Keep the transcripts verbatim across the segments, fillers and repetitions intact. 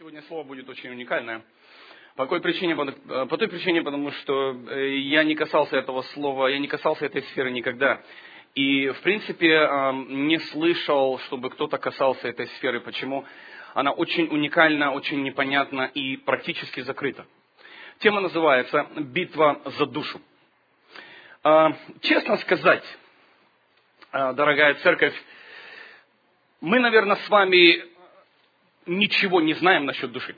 Сегодня слово будет очень уникальное. По какой причине? По той причине, потому что я не касался этого слова, я не касался этой сферы никогда. И, в принципе, не слышал, чтобы кто-то касался этой сферы. Почему? Она очень уникальна, очень непонятна и практически закрыта. Тема называется «Битва за душу». Честно сказать, дорогая церковь, мы, наверное, с вами ничего не знаем насчет души.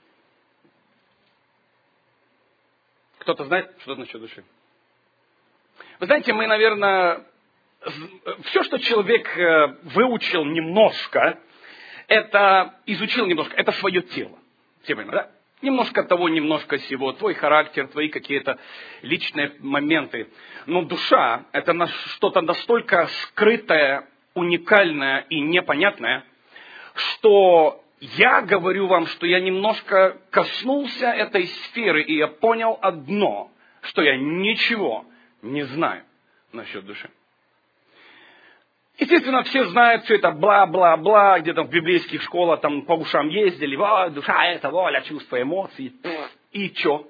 Кто-то знает что-то насчет души? Вы знаете, мы, наверное, все, что человек выучил немножко, это изучил немножко, это свое тело. Все понимают, да? Немножко того, немножко сего, твой характер, твои какие-то личные моменты. Но душа – это что-то настолько скрытое, уникальное и непонятное, что я говорю вам, что я немножко коснулся этой сферы, и я понял одно, что я ничего не знаю насчет души. Естественно, все знают все это бла-бла-бла, где-то в библейских школах там по ушам ездили, а, душа это воля, чувства, эмоции. И что?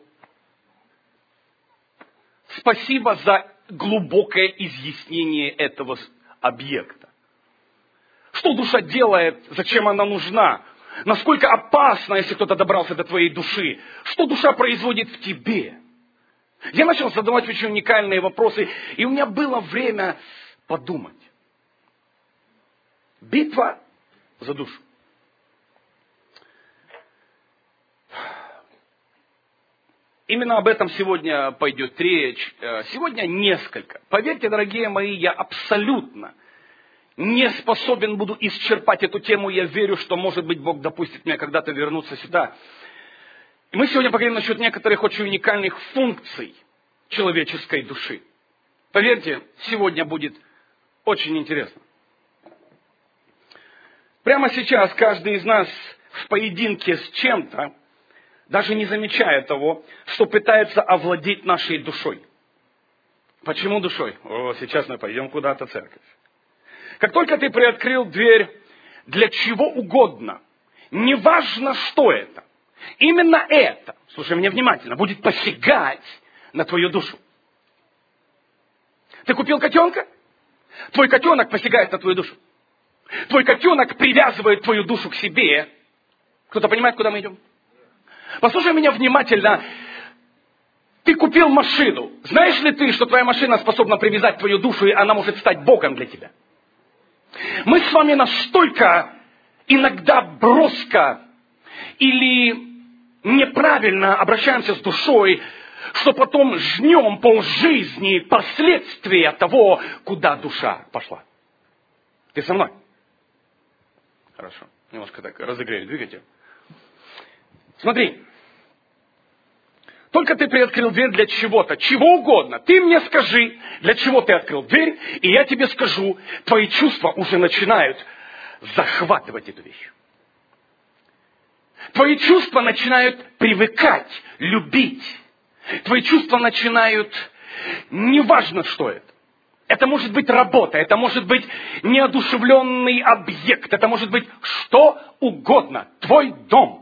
Спасибо за глубокое изъяснение этого объекта. Что душа делает, зачем она нужна? Насколько опасно, если кто-то добрался до твоей души? Что душа производит в тебе? Я начал задавать очень уникальные вопросы, и у меня было время подумать. Битва за душу. Именно об этом сегодня пойдет речь. Сегодня несколько. Поверьте, дорогие мои, я абсолютно не способен буду исчерпать эту тему. Я верю, что, может быть, Бог допустит меня когда-то вернуться сюда. И мы сегодня поговорим насчет некоторых очень уникальных функций человеческой души. Поверьте, сегодня будет очень интересно. Прямо сейчас каждый из нас в поединке с чем-то, даже не замечая того, что пытается овладеть нашей душой. Почему душой? О, сейчас мы пойдем куда-то в церковь. Как только ты приоткрыл дверь для чего угодно, неважно, что это, именно это, слушай меня внимательно, будет посягать на твою душу. Ты купил котенка? Твой котенок посягает на твою душу. Твой котенок привязывает твою душу к себе. Кто-то понимает, куда мы идем? Послушай меня внимательно. Ты купил машину. Знаешь ли ты, что твоя машина способна привязать твою душу, и она может стать Богом для тебя? Мы с вами настолько иногда броско или неправильно обращаемся с душой, что потом жнем полжизни последствия того, куда душа пошла. Ты со мной? Хорошо. Немножко так разогрели двигатель. Смотри. Только ты приоткрыл дверь для чего-то, чего угодно. Ты мне скажи, для чего ты открыл дверь, и я тебе скажу, твои чувства уже начинают захватывать эту вещь. Твои чувства начинают привыкать, любить. Твои чувства начинают, неважно, что это. Это может быть работа, это может быть неодушевленный объект, это может быть что угодно. Твой дом.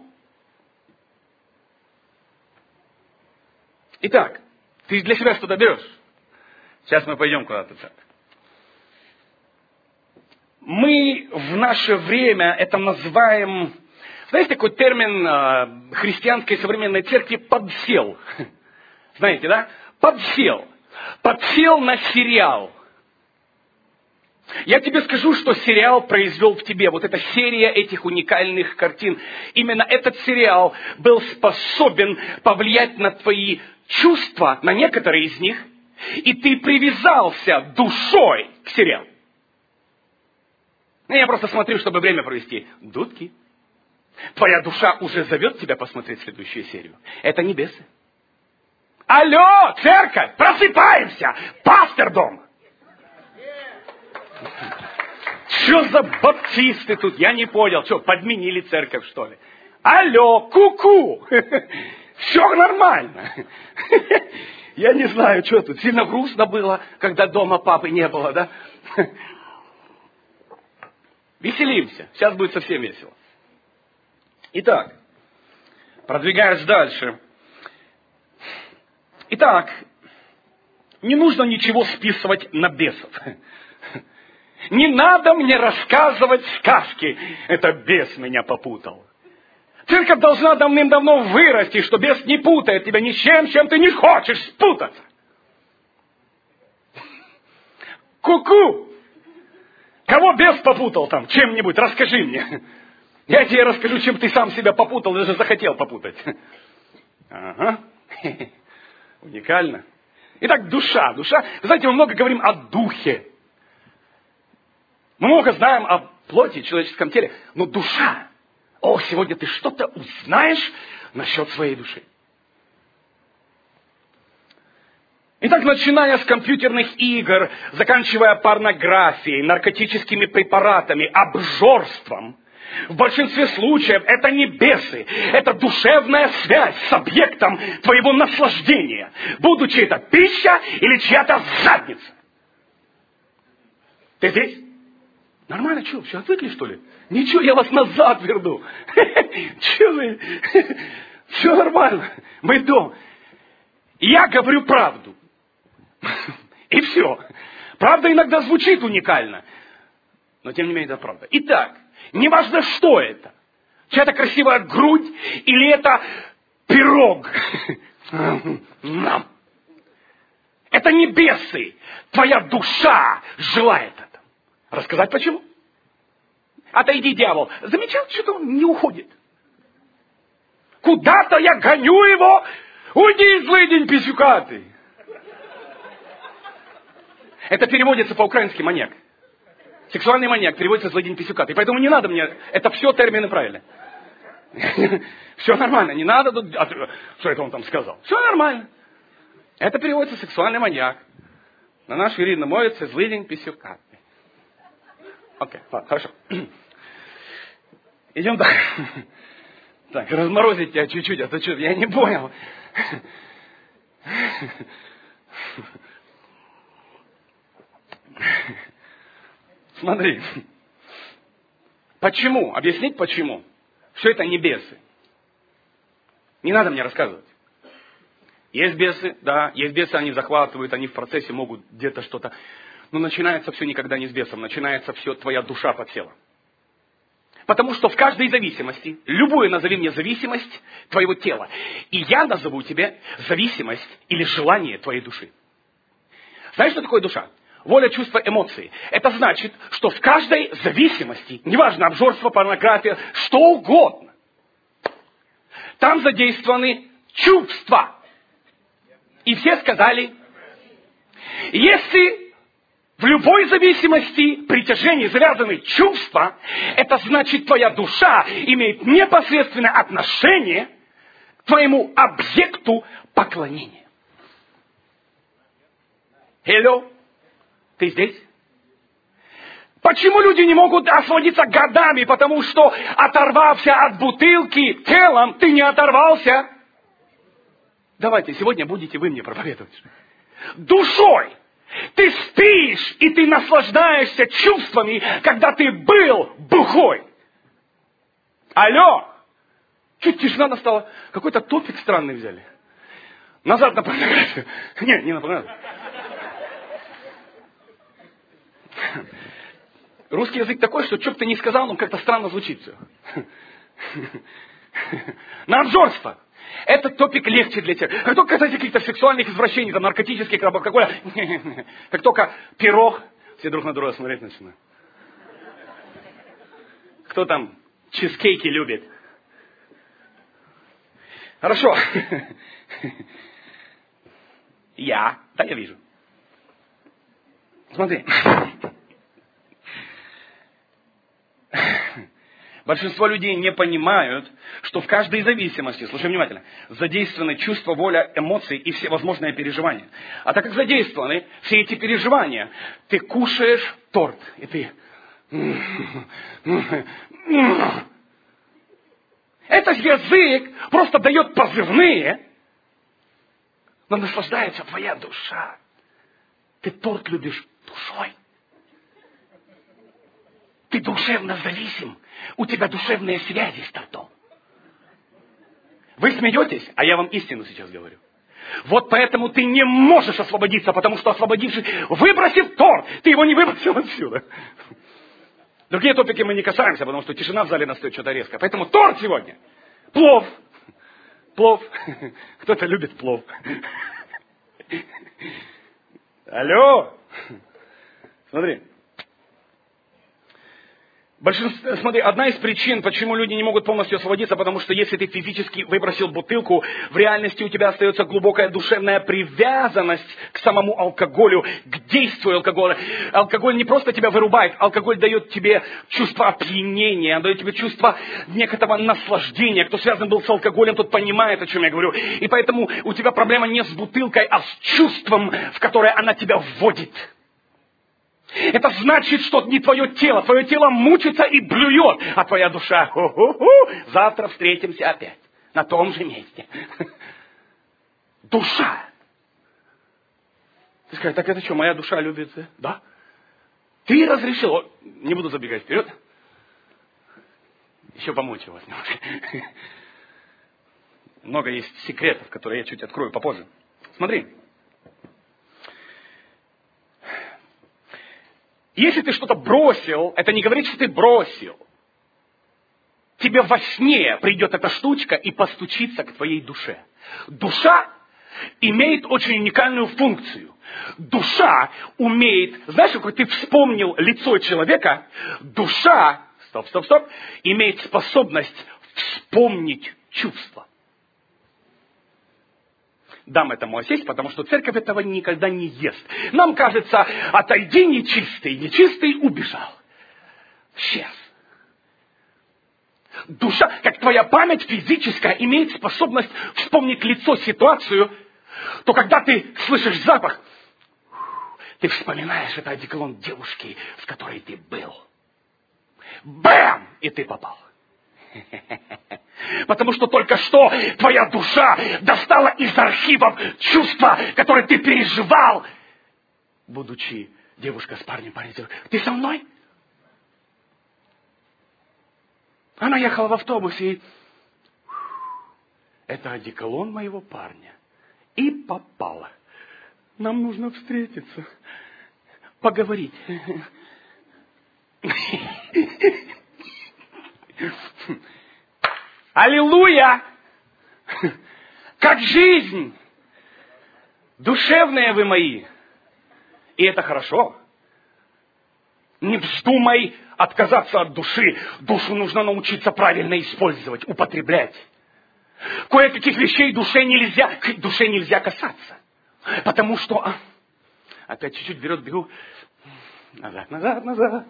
Итак, ты для себя что-то берешь? Сейчас мы пойдем куда-то. Мы в наше время это называем, знаете, такой термин э, христианской современной церкви подсел. Знаете, да? Подсел. Подсел на сериал. Я тебе скажу, что сериал произвел в тебе, вот эта серия этих уникальных картин. Именно этот сериал был способен повлиять на твои чувства, на некоторые из них, и ты привязался душой к сериалу. Я просто смотрю, чтобы время провести. Дудки. Твоя душа уже зовет тебя посмотреть следующую серию. Это небесы. Алло, церковь, просыпаемся! Пастор дома! Что за баптисты тут? Я не понял. Что, подменили церковь, что ли? Алло, ку-ку! Все нормально. Я не знаю, что тут. Сильно грустно было, когда дома папы не было, да? Веселимся. Сейчас будет совсем весело. Итак, Продвигаясь дальше. Итак, не нужно ничего списывать на бесов. Не надо мне рассказывать сказки. Это бес меня попутал. Церковь должна давным-давно вырасти, что бес не путает тебя ни с чем, чем ты не хочешь спутаться. Ку-ку! Кого бес попутал там чем-нибудь? Расскажи мне. Я тебе расскажу, чем ты сам себя попутал, даже захотел попутать. Ага. Уникально. Итак, душа. Душа. Вы знаете, мы много говорим о духе. Мы много знаем о плоти, человеческом теле. Но душа. О, сегодня ты что-то узнаешь насчет своей души. Итак, начиная с компьютерных игр, заканчивая порнографией, наркотическими препаратами, обжорством, в большинстве случаев это не бесы, это душевная связь с объектом твоего наслаждения, будучи это пища или чья-то задница. Ты здесь? Нормально, что, все отвыкли, что ли? Ничего, я вас назад верну. Че вы? Все нормально. Мы дома. Я говорю правду. И все. Правда иногда звучит уникально. Но тем не менее это правда. Итак, неважно, что это. Чья-то красивая грудь или это пирог. Это не бесы. Твоя душа желает это. Рассказать почему? Отойди, дьявол. Замечал, что он не уходит. Куда-то я гоню его. Уйди, злый день писюкатый. Это переводится по-украински маньяк. Сексуальный маньяк переводится злой день писюкатый. Поэтому не надо мне... Это все термины правильно. Все нормально. Не надо тут... Что это он там сказал? Все нормально. Это переводится сексуальный маньяк. На наш рідно мовиться злий день писюкатый. Окей, ладно, хорошо. Идем дальше. Так, разморозить тебя чуть-чуть, а то что, я не понял. Смотри. Почему? Объяснить почему? Что это не бесы. Не надо мне рассказывать. Есть бесы, да, есть бесы, они захватывают, они в процессе могут где-то что-то... Но начинается все никогда не с бесом, начинается все твоя душа подсела. Потому что в каждой зависимости, любую назови мне зависимость твоего тела, и я назову тебе зависимость или желание твоей души. Знаешь, что такое душа? Воля, чувства, эмоции. Это значит, что в каждой зависимости, неважно, обжорство, порнография, что угодно, там задействованы чувства. И все сказали, если в любой зависимости, притяжении завязаны чувства, это значит, твоя душа имеет непосредственное отношение к твоему объекту поклонения. Hello? Ты здесь? Почему люди не могут освободиться годами? Потому что, оторвався от бутылки телом, ты не оторвался. Давайте, сегодня будете вы мне проповедовать. Душой. Ты спишь, и ты наслаждаешься чувствами, когда ты был бухой. Алло! Чуть тишина настала. Какой-то топик странный взяли. Назад на порнографию. Нет, не на порнографию. Русский язык такой, что что бы ты ни сказал, он как-то странно звучит все. На обжорство. Этот топик легче для тебя. Как только касается каких-то сексуальных извращений, там, наркотических, алкоголя, как только пирог, все друг на друга смотреть начинают. Кто там чизкейки любит? Хорошо. Я. Да, я вижу. Смотри. Большинство людей не понимают, что в каждой зависимости, слушай внимательно, задействованы чувства, воля, эмоции и все возможные переживания. А так как задействованы все эти переживания, ты кушаешь торт, и ты... Этот язык просто дает позывные, но наслаждается твоя душа. Ты торт любишь душой. Ты душевно зависим. У тебя душевные связи с тортом. Вы смеетесь, а я вам истину сейчас говорю. Вот поэтому ты не можешь освободиться, потому что освободившись, выбросив торт, ты его не выбросил отсюда. Другие топики мы не касаемся, потому что тишина в зале настает что-то резко. Поэтому торт сегодня. Плов. Плов. Кто-то любит плов. Алло. Смотри. Большинство, смотри, одна из причин, почему люди не могут полностью освободиться, потому что если ты физически выбросил бутылку, в реальности у тебя остается глубокая душевная привязанность к самому алкоголю, к действию алкоголя. Алкоголь не просто тебя вырубает, алкоголь дает тебе чувство опьянения, дает тебе чувство некоторого наслаждения. Кто связан был с алкоголем, тот понимает, о чем я говорю. И поэтому у тебя проблема не с бутылкой, а с чувством, в которое она тебя вводит. Это значит, что не твое тело. Твое тело мучится и блюет, а твоя душа, ху-ху-ху, завтра встретимся опять. На том же месте. Душа. Ты скажешь, так это что, моя душа любит? Да. Ты разрешил. Не буду забегать вперед. Еще помочь у вас немножко. Много есть секретов, которые я чуть открою попозже. Смотри. Если ты что-то бросил, это не говорит, что ты бросил. Тебе во сне придет эта штучка и постучится к твоей душе. Душа имеет очень уникальную функцию. Душа умеет, знаешь, как ты вспомнил лицо человека, душа, стоп, стоп, стоп, имеет способность вспомнить чувства. Дам этому осесть, потому что церковь этого никогда не ест. Нам кажется, отойди нечистый, нечистый убежал. Сейчас. Душа, как твоя память физическая, имеет способность вспомнить лицо, ситуацию, то когда ты слышишь запах, ты вспоминаешь, это одеколон девушки, с которой ты был. Бэм! И ты попал. Потому что только что твоя душа достала из архивов чувства, которые ты переживал, будучи девушка с парнем, парень с девушкой. Ты со мной? Она ехала в автобусе и... Это одеколон моего парня. И попала. Нам нужно встретиться. Поговорить. Аллилуйя! Как жизнь! Душевные вы мои. И это хорошо. Не вздумай отказаться от души. Душу нужно научиться правильно использовать, употреблять. Кое-каких вещей душе нельзя, к душе нельзя касаться. Потому что... Опять чуть-чуть вперед бегу. Назад, назад, назад.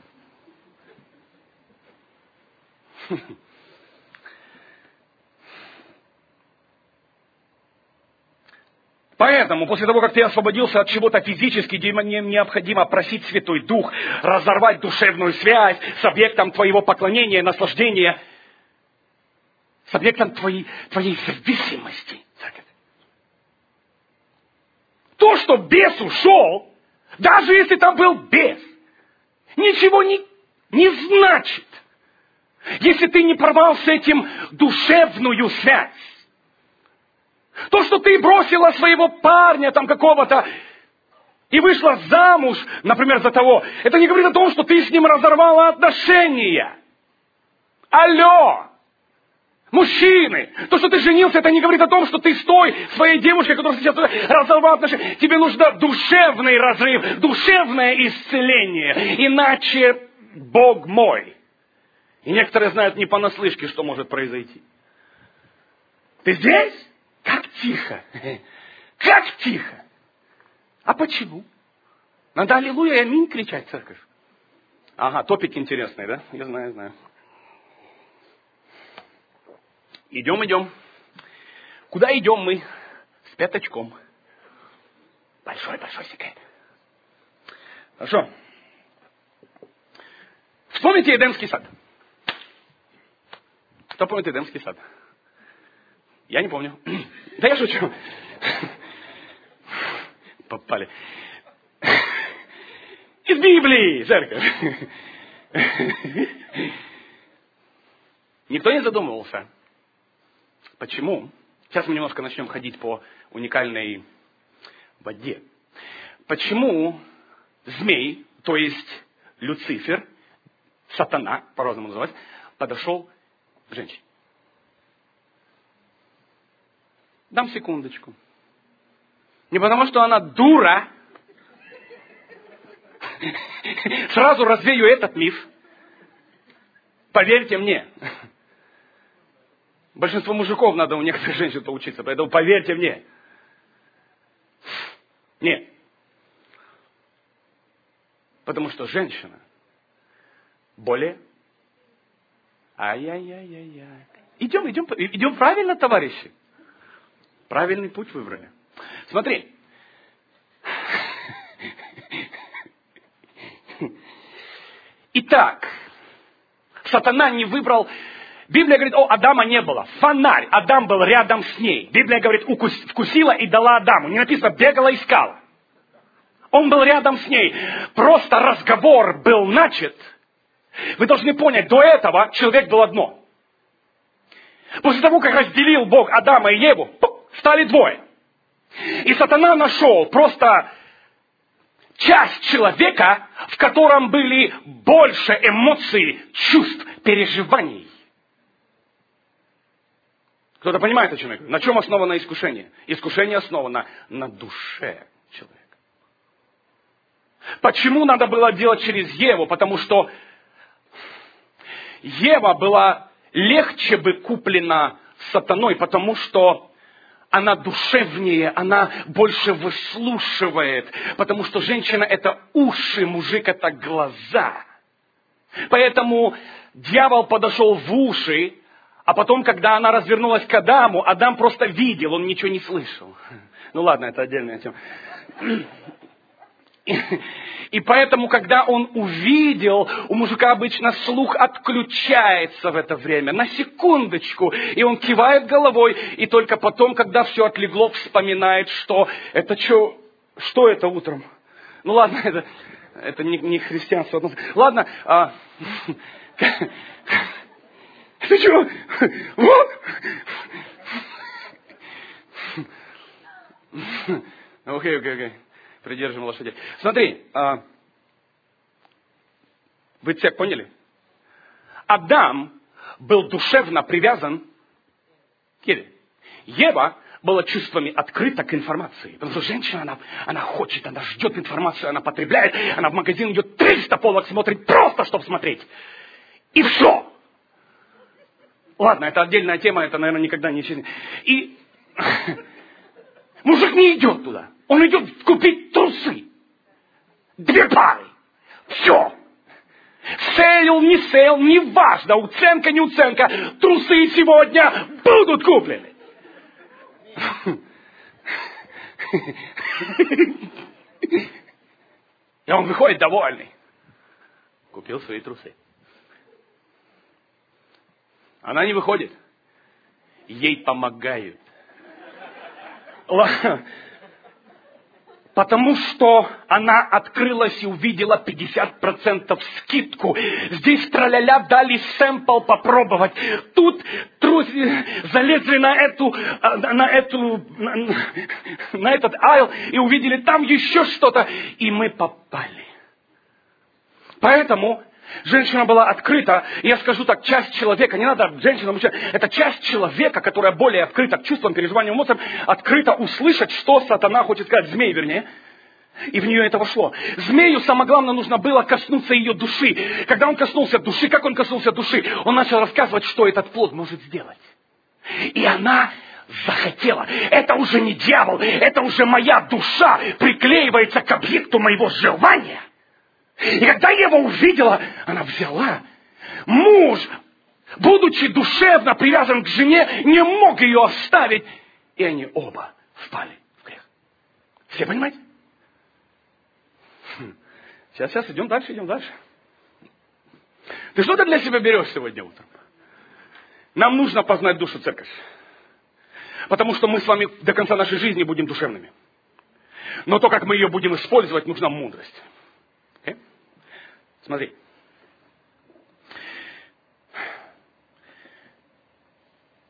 Поэтому, после того, как ты освободился от чего-то физически, тебе необходимо просить Святой Дух разорвать душевную связь с объектом твоего поклонения, наслаждения, с объектом твоей, твоей зависимости. То, что бес ушел, даже если там был бес, ничего не, не значит, если ты не порвал с этим душевную связь. То, что ты бросила своего парня там какого-то и вышла замуж, например, за того, это не говорит о том, что ты с ним разорвала отношения. Алло! Мужчины! То, что ты женился, это не говорит о том, что ты с той своей девушкой, которая сейчас разорвала отношения. Тебе нужен душевный разрыв, душевное исцеление. Иначе, Бог мой. И некоторые знают не понаслышке, что может произойти. Ты здесь? Как тихо. Как тихо. А почему? Надо аллилуйя и аминь кричать, церковь. Ага, топик интересный, да? Я знаю, знаю. Идем, идем. Куда идем мы? С пятачком. Большой-большой секрет. Хорошо. Вспомните Эдемский сад. Кто помнит Эдемский сад? Я не помню. Да я шучу. Попали. Из Библии, церковь. Никто не задумывался. Почему? Сейчас мы немножко начнем ходить по уникальной воде. Почему змей, то есть Люцифер, сатана, по-разному называть, подошел к женщине? Дам секундочку. Не потому, что она дура. Сразу развею этот миф. Поверьте мне. Большинство мужиков надо у некоторых женщин поучиться, поэтому поверьте мне. Нет. Потому что женщина более... Ай-яй-яй-яй-яй. Идем, идем, идем правильно, товарищи. Правильный путь выбрали. Смотри. Итак, сатана не выбрал... Библия говорит, о, Адама не было. Фонарь. Адам был рядом с ней. Библия говорит, укус, вкусила и дала Адаму. Не написано, бегала, искала. Он был рядом с ней. Просто разговор был начат. Вы должны понять, до этого человек был одно. После того, как разделил Бог Адама и Еву, стали двое. И сатана нашел просто часть человека, в котором были больше эмоций, чувств, переживаний. Кто-то понимает, о чем я говорю? На чем основано искушение? Искушение основано на душе человека. Почему надо было делать через Еву? Потому что Ева была легче бы куплена сатаной, потому что она душевнее, она больше выслушивает, потому что женщина – это уши, мужик – это глаза. Поэтому дьявол подошел в уши, а потом, когда она развернулась к Адаму, Адам просто видел, он ничего не слышал. Ну ладно, это отдельная тема. И поэтому, когда он увидел, у мужика обычно слух отключается в это время, на секундочку, и он кивает головой, и только потом, когда все отлегло, вспоминает, что это что, что это утром? Ну ладно, это, это не, не христианство. Ладно, а, ты что? Вот. Окей, окей, окей. Придержим лошадей. Смотри, а, вы цепь поняли? Адам был душевно привязан к Еве. Ева была чувствами открыта к информации. Потому что женщина, она, она хочет, она ждет информацию, она потребляет, она в магазин идет, триста полок смотрит, просто чтобы смотреть. И все. Ладно, это отдельная тема, это, наверное, никогда не... И мужик не идет туда. Он идет купить трусы. Две пары. Все. Сейл, не сейл, не важно. Уценка, не уценка. Трусы сегодня будут куплены. И он выходит довольный. Купил свои трусы. Она не выходит. Ей помогают. Потому что она открылась и увидела пятьдесят процентов скидку. Здесь траля-ля дали сэмпл попробовать. Тут трусы залезли на эту, на эту, на, на этот айл и увидели там еще что-то. И мы попали. Поэтому женщина была открыта, и я скажу так, часть человека, не надо женщина, мужчина, это часть человека, которая более открыта к чувствам, переживаниям, эмоциям, открыта услышать, что сатана хочет сказать, змей, вернее, и в нее это вошло. Змею, самое главное, нужно было коснуться ее души. Когда он коснулся души, как он коснулся души? Он начал рассказывать, что этот плод может сделать. И она захотела. Это уже не дьявол, это уже моя душа приклеивается к объекту моего желания. И когда Ева увидела, она взяла. Муж, будучи душевно привязан к жене, не мог ее оставить. И они оба впали в грех. Все понимаете? Сейчас, сейчас, идем дальше, идем дальше. Ты что-то для себя берешь сегодня утром? Нам нужно познать душу церковь. Потому что мы с вами до конца нашей жизни будем душевными. Но то, как мы ее будем использовать, нужна мудрость. Okay? Смотри.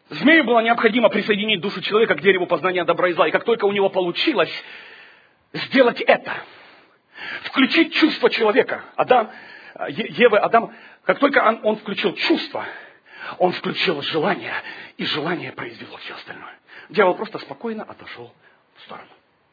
Змею было необходимо присоединить душу человека к дереву познания добра и зла. И как только у него получилось сделать это, включить чувство человека, Адам, Евы, Адам, как только он, он включил чувство, он включил желание, и желание произвело все остальное. Дьявол просто спокойно отошел в сторону.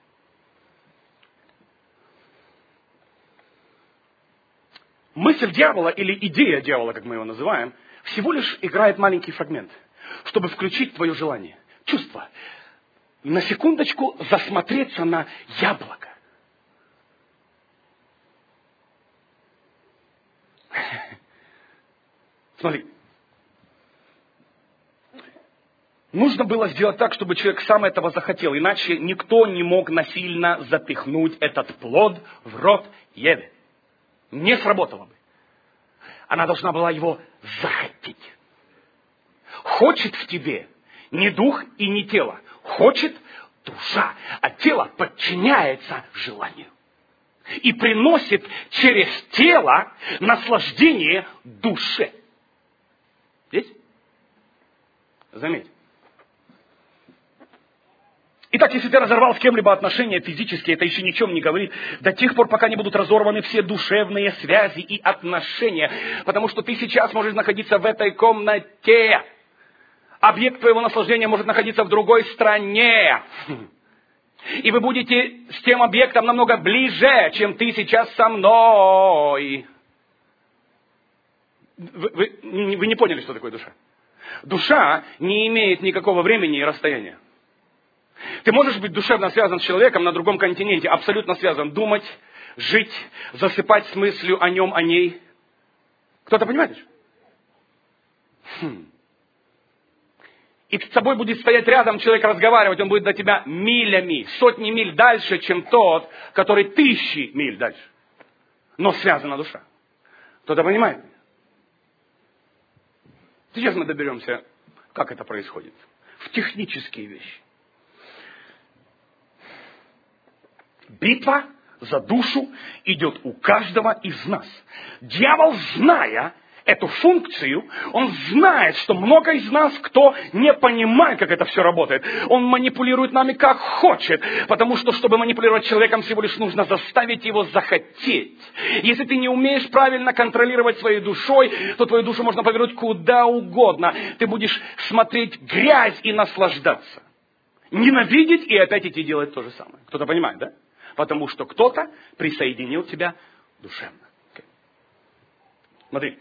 Мысль дьявола, или идея дьявола, как мы его называем, всего лишь играет маленький фрагмент, чтобы включить твое желание, чувство. На секундочку засмотреться на яблоко. Смотри. Нужно было сделать так, чтобы человек сам этого захотел, иначе никто не мог насильно запихнуть этот плод в рот Еве. Не сработало бы. Она должна была его захотеть. Хочет в тебе не дух и не тело. Хочет душа, а тело подчиняется желанию. И приносит через тело наслаждение душе. Есть? Заметь. Итак, если ты разорвал с кем-либо отношения физически, это еще ни о чем не говорит, до тех пор, пока не будут разорваны все душевные связи и отношения. Потому что ты сейчас можешь находиться в этой комнате. Объект твоего наслаждения может находиться в другой стране. И вы будете с тем объектом намного ближе, чем ты сейчас со мной. Вы, вы, вы не поняли, что такое душа? Душа не имеет никакого времени и расстояния. Ты можешь быть душевно связан с человеком на другом континенте, абсолютно связан. Думать, жить, засыпать с мыслью о нем, о ней. Кто-то понимает? Хм. И с тобой будет стоять рядом человек, разговаривать, он будет до тебя милями, сотни миль дальше, чем тот, который тысячи миль дальше. Но связана душа. Кто-то понимает? Сейчас мы доберемся, как это происходит. В технические вещи. Битва за душу идет у каждого из нас. Дьявол, зная эту функцию, он знает, что много из нас, кто не понимает, как это все работает. Он манипулирует нами как хочет, потому что, чтобы манипулировать человеком, всего лишь нужно заставить его захотеть. Если ты не умеешь правильно контролировать своей душой, то твою душу можно повернуть куда угодно. Ты будешь смотреть грязь и наслаждаться. Ненавидеть и опять идти делать то же самое. Кто-то понимает, да? Потому что кто-то присоединил тебя душевно. Okay. Смотри.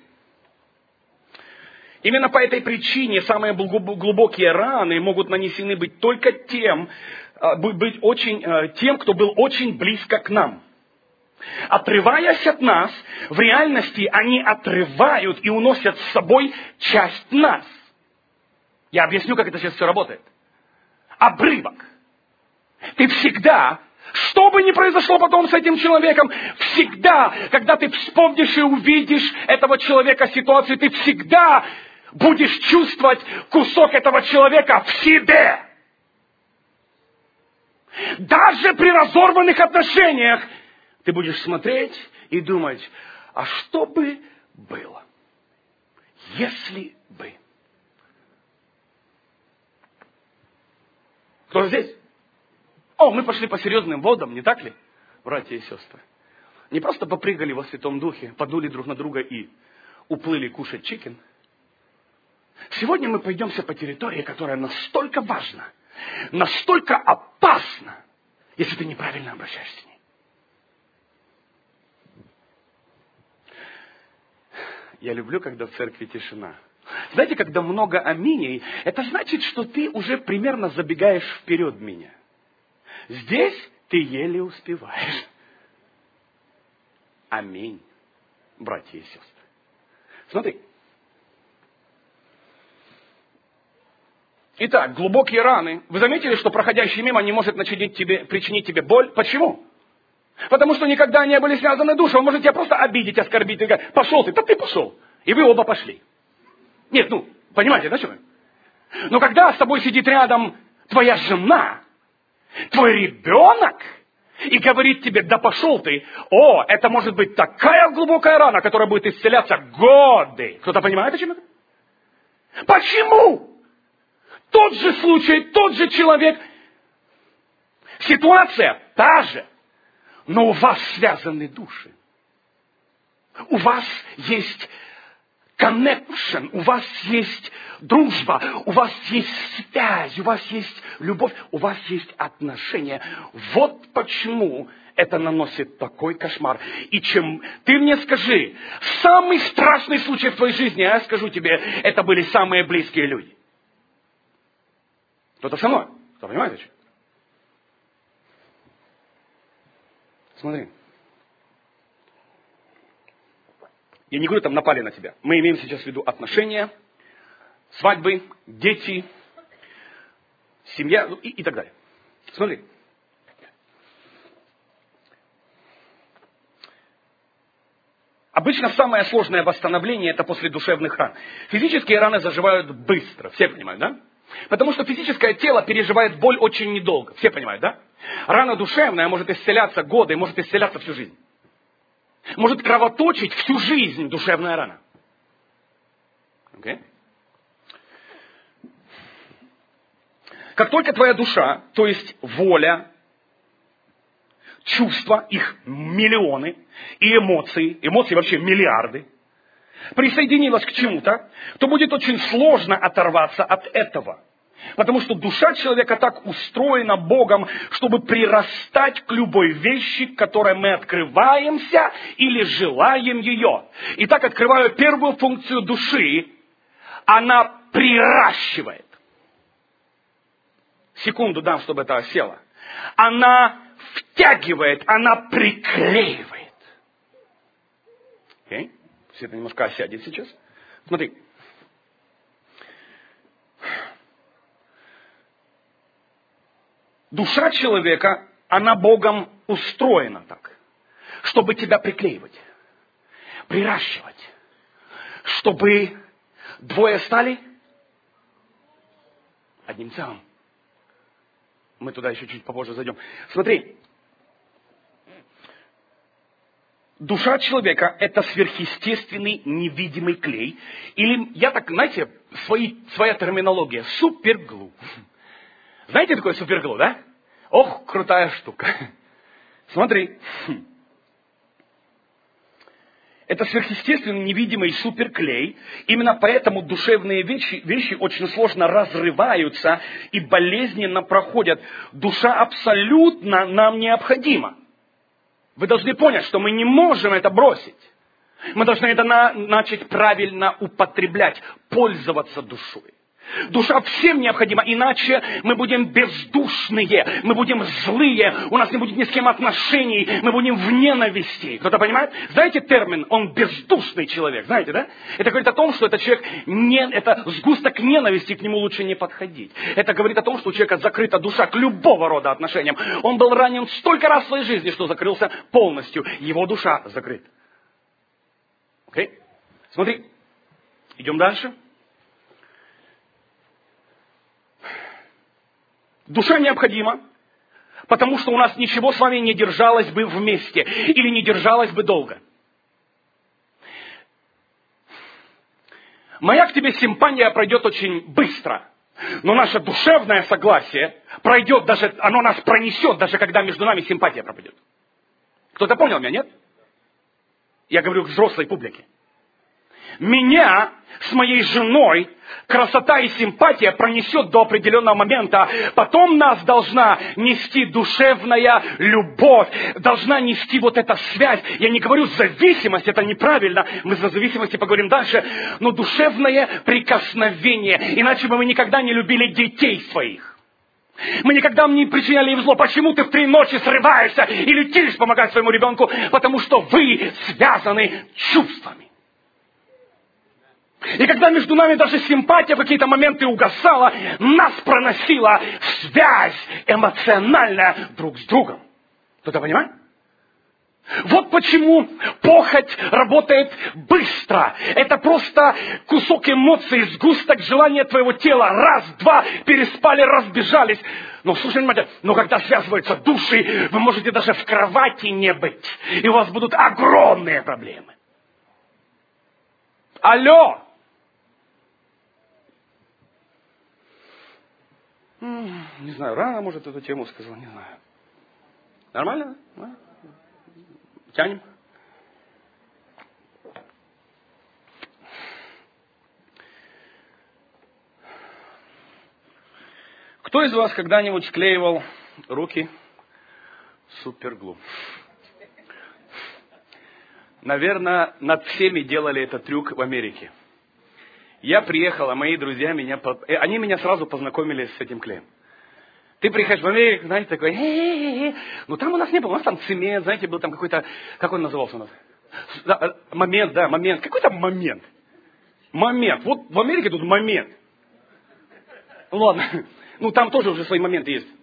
Именно по этой причине самые глубокие раны могут нанесены быть только тем, быть очень, тем, кто был очень близко к нам. Отрываясь от нас, в реальности они отрывают и уносят с собой часть нас. Я объясню, как это сейчас все работает. Обрывок. Ты всегда... Что бы ни произошло потом с этим человеком, всегда, когда ты вспомнишь и увидишь этого человека, ситуацию, ты всегда будешь чувствовать кусок этого человека в себе. Даже при разорванных отношениях ты будешь смотреть и думать, а что бы было, если бы. Кто здесь? О, мы пошли по серьезным водам, не так ли, братья и сестры? Не просто попрыгали во Святом Духе, подули друг на друга и уплыли кушать чикен. Сегодня мы пойдемся по территории, которая настолько важна, настолько опасна, если ты неправильно обращаешься с ней. Я люблю, когда в церкви тишина. Знаете, когда много аминей, это значит, что ты уже примерно забегаешь вперед меня. Здесь ты еле успеваешь. Аминь, братья и сестры. Смотри. Итак, глубокие раны. Вы заметили, что проходящий мимо не может начинить тебе, причинить тебе боль? Почему? Потому что никогда не были связаны души. Он может тебя просто обидеть, оскорбить. И говорить, пошел ты, да ты пошел. И вы оба пошли. Нет, ну, понимаете, да, что? Но когда с тобой сидит рядом твоя жена, твой ребенок, и говорит тебе, да пошел ты, о, это может быть такая глубокая рана, которая будет исцеляться годы. Кто-то понимает, о чем это? Почему? Тот же случай, тот же человек. Ситуация та же, но у вас связаны души. У вас есть connection, у вас есть дружба, у вас есть связь, у вас есть любовь, у вас есть отношения. Вот почему это наносит такой кошмар. И чем ты мне скажи, самый страшный случай в твоей жизни, а я скажу тебе, это были самые близкие люди. Кто-то со мной, кто понимает это? Смотри. Я не говорю, там напали на тебя. Мы имеем сейчас в виду отношения, свадьбы, дети, семья и, и так далее. Смотри. Обычно самое сложное восстановление – это после душевных ран. Физические раны заживают быстро, все понимают, да? Потому что физическое тело переживает боль очень недолго, все понимают, да? Рана душевная может исцеляться годы, может исцеляться всю жизнь. Может кровоточить всю жизнь душевная рана. Okay? Как только твоя душа, то есть воля, чувства, их миллионы, и эмоции, эмоции вообще миллиарды, присоединилась к чему-то, то будет очень сложно оторваться от этого. Потому что душа человека так устроена Богом, чтобы прирастать к любой вещи, к которой мы открываемся или желаем ее. И так открываю первую функцию души, она приращивает. Секунду дам, чтобы это осело. Она втягивает, она приклеивает. Окей? Все это немножко осядет сейчас. Смотри. Душа человека, она Богом устроена так, чтобы тебя приклеивать, приращивать, чтобы двое стали одним целым. Мы туда еще чуть попозже зайдем. Смотри, душа человека – это сверхъестественный невидимый клей, или, я так, знаете, свои, своя терминология, суперглу. Знаете такое суперглу, да? Ох, крутая штука. Смотри. Это сверхъестественный невидимый суперклей. Именно поэтому душевные вещи, вещи очень сложно разрываются и болезненно проходят. Душа абсолютно нам необходима. Вы должны понять, что мы не можем это бросить. Мы должны это на, начать правильно употреблять, пользоваться душой. Душа всем необходима, иначе мы будем бездушные, мы будем злые, у нас не будет ни с кем отношений, мы будем в ненависти. Кто-то понимает? Знаете термин «он бездушный человек», знаете, да? Это говорит о том, что этот человек, не, это сгусток ненависти, к нему лучше не подходить. Это говорит о том, что у человека закрыта душа к любого рода отношениям. Он был ранен столько раз в своей жизни, что закрылся полностью. Его душа закрыта. Окей? Смотри, идем дальше. Душа необходима, потому что у нас ничего с вами не держалось бы вместе или не держалось бы долго. Моя к тебе симпатия пройдет очень быстро, но наше душевное согласие пройдет даже, оно нас пронесет, даже когда между нами симпатия пропадет. Кто-то понял меня, нет? Я говорю к взрослой публике. Меня с моей женой красота и симпатия пронесет до определенного момента. Потом нас должна нести душевная любовь, должна нести вот эта связь. Я не говорю зависимость, это неправильно. Мы за зависимости поговорим дальше. Но душевное прикосновение. Иначе бы мы никогда не любили детей своих. Мы никогда не причиняли им зло. Почему ты в три ночи срываешься и летишь помогать своему ребенку? Потому что вы связаны чувствами. И когда между нами даже симпатия в какие-то моменты угасала, нас проносила связь эмоциональная друг с другом. Кто-то понимает? Вот почему похоть работает быстро. Это просто кусок эмоций, сгусток желания твоего тела. Раз, два, переспали, разбежались. Но слушайте внимательно, но когда связываются души, вы можете даже в кровати не быть. И у вас будут огромные проблемы. Алло! Не знаю, рано, может, эту тему сказал, не знаю. Нормально? Да? Тянем? Кто из вас когда-нибудь склеивал руки суперглу? Наверное, над всеми делали этот трюк в Америке. Я приехал, а мои друзья меня... Они меня сразу познакомили с этим клеем. Ты приходишь в Америку, знаете, такой... Хе-хе-хе. Ну, там у нас не было. У нас там цемент, знаете, был там какой-то... Как он назывался у нас? Да, момент, да, момент. Какой там момент? Момент. Вот в Америке тут момент. Ладно. Ну, там тоже уже свои моменты есть.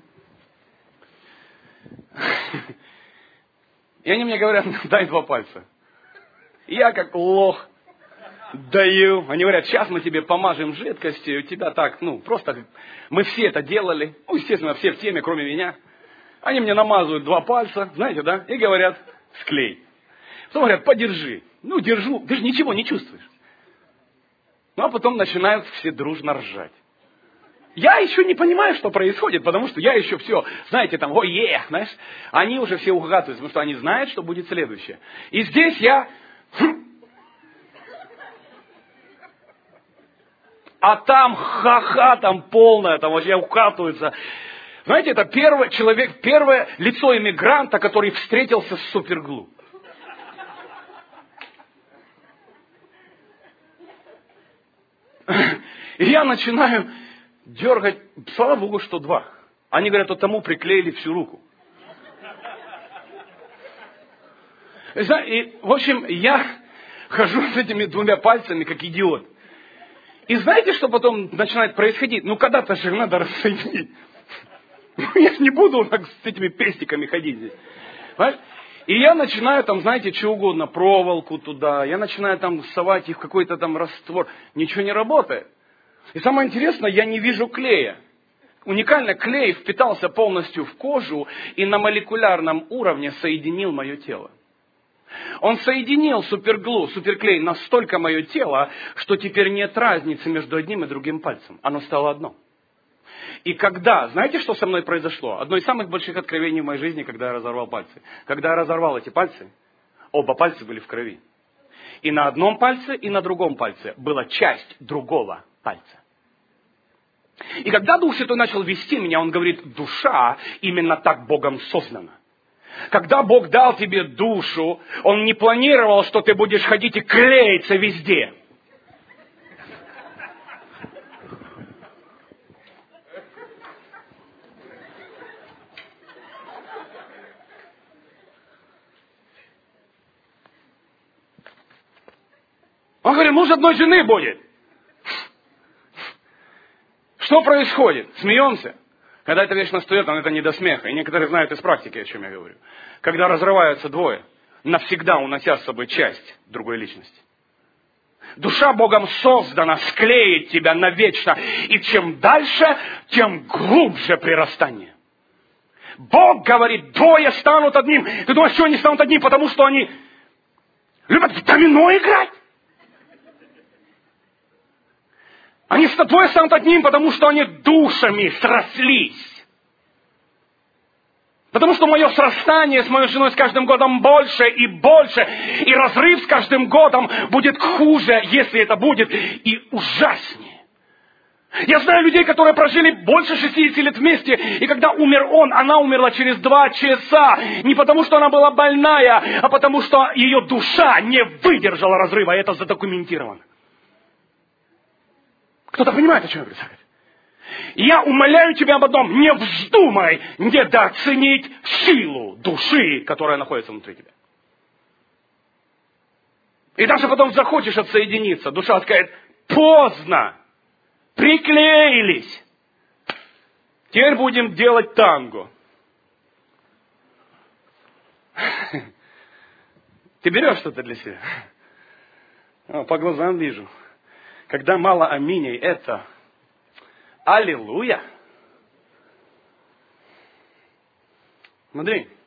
И они мне говорят, дай два пальца. Я как лох даю. Они говорят, сейчас мы тебе помажем жидкостью, у тебя так, ну, просто мы все это делали. Ну, естественно, все в теме, кроме меня. Они мне намазывают два пальца, знаете, да, и говорят, склей. Потом говорят, подержи. Ну, держу, ты же ничего не чувствуешь. Ну, а потом начинают все дружно ржать. Я еще не понимаю, что происходит, потому что я еще все, знаете, там, ой, е, знаешь, они уже все угадывают, потому что они знают, что будет следующее. И здесь я... А там ха-ха, там полное, там вообще укатывается. Знаете, это первый человек, первое лицо иммигранта, который встретился с суперглу. И я начинаю дергать, слава Богу, что два. Они говорят, вот тому приклеили всю руку. И, в общем, я хожу с этими двумя пальцами, как идиот. И знаете, что потом начинает происходить? Ну, когда-то же надо рассоединить. Я же не буду так с этими пестиками ходить здесь. Понимаешь? И я начинаю там, знаете, что угодно, проволоку туда. Я начинаю там совать их в какой-то там раствор. Ничего не работает. И самое интересное, я не вижу клея. Уникально, клей впитался полностью в кожу и на молекулярном уровне соединил мое тело. Он соединил суперглу, суперклей настолько мое тело, что теперь нет разницы между одним и другим пальцем. Оно стало одно. И когда, знаете, что со мной произошло? Одно из самых больших откровений в моей жизни, когда я разорвал пальцы. Когда я разорвал эти пальцы, оба пальца были в крови. И на одном пальце, и на другом пальце была часть другого пальца. И когда Дух Святой начал вести меня, он говорит, душа именно так Богом создана. Когда Бог дал тебе душу, Он не планировал, что ты будешь ходить и клеиться везде. Он говорит, муж одной жены будет. Что происходит? Смеемся. Когда эта вещь настает, это не до смеха. И некоторые знают из практики, о чем я говорю. Когда разрываются двое, навсегда унося с собой часть другой личности. Душа Богом создана склеить тебя навечно. И чем дальше, тем глубже прирастание. Бог говорит, двое станут одним. Ты думаешь, что они станут одним? Потому что они любят в домино играть. Они с тобой станут одним, потому что они душами срослись. Потому что мое срастание с моей женой с каждым годом больше и больше. И разрыв с каждым годом будет хуже, если это будет, и ужаснее. Я знаю людей, которые прожили больше шестидесяти лет вместе, и когда умер он, она умерла через два часа. Не потому, что она была больная, а потому, что ее душа не выдержала разрыва. Это задокументировано. Кто-то понимает, о чем я говорю? Я умоляю тебя об одном. Не вздумай недооценить силу души, которая находится внутри тебя. И даже потом захочешь отсоединиться, душа скажет, поздно, приклеились. Теперь будем делать танго. Ты берешь что-то для себя? О, по глазам вижу. Когда мало аминей, это аллилуйя. Смотри.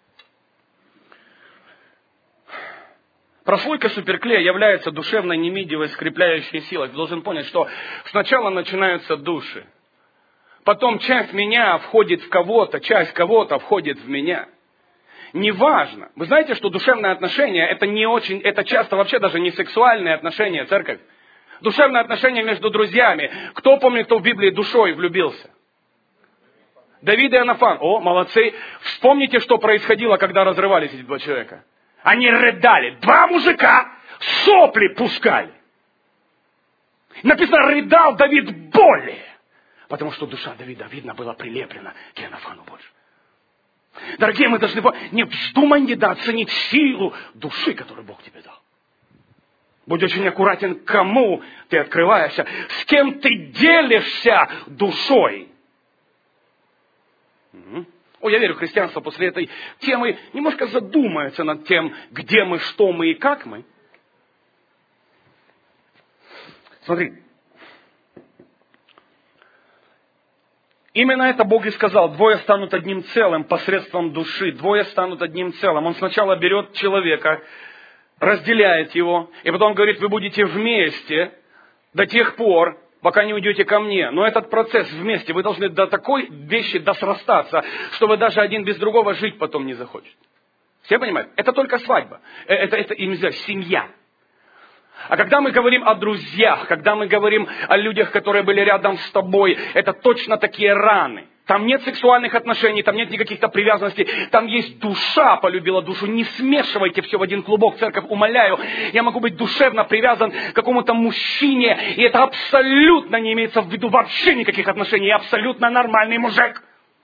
Прослойка суперклея является душевной немидиевой скрепляющей силой. Ты должен понять, что сначала начинаются души. потом часть меня входит в кого-то, часть кого-то входит в меня. Неважно. Вы знаете, что душевные отношения, это не очень, это часто вообще даже не сексуальные отношения, церковь. Душевные отношения между друзьями. Кто помнит, кто в Библии душой влюбился? Давид и Иоаннафан. О, молодцы. Вспомните, что происходило, когда разрывались эти два человека. Они рыдали. Два мужика сопли пускали. Написано, рыдал Давид более. Потому что душа Давида, видно, была прилеплена к Иоаннафану больше. Дорогие, мы должны не вздумай недооценить силу души, которую Бог тебе дал. Будь очень аккуратен, кому ты открываешься, с кем ты делишься душой. Угу. О, я верю, христианство после этой темы немножко задумается над тем, где мы, что мы и как мы. Смотри. Именно это Бог и сказал. Двое станут одним целым посредством души. Двое станут одним целым. Он сначала берет человека, разделяет его, и потом говорит, вы будете вместе до тех пор, пока не уйдете ко мне. Но этот процесс вместе, вы должны до такой вещи досрастаться, что вы даже один без другого жить потом не захочете. Все понимают? Это только свадьба. Это, это, это нельзя, семья. А когда мы говорим о друзьях, когда мы говорим о людях, которые были рядом с тобой, это точно такие раны. Там нет сексуальных отношений, там нет никаких-то привязанностей, там есть душа полюбила душу. Не смешивайте все в один клубок, церковь, умоляю. Я могу быть душевно привязан к какому-то мужчине, и это абсолютно не имеется в виду вообще никаких отношений. Я абсолютно нормальный мужик.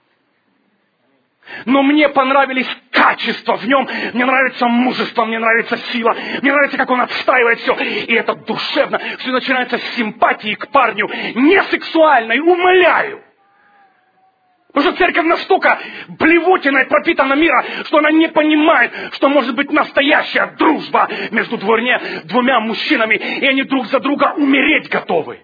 Но мне понравились качества в нем, мне нравится мужество, мне нравится сила, мне нравится, как он отстаивает все. И это душевно. Все начинается с симпатии к парню, не сексуальной, умоляю. Потому что церковь настолько блевотиной пропитана мира, что она не понимает, что может быть настоящая дружба между двумя, двумя мужчинами, и они друг за друга умереть готовы.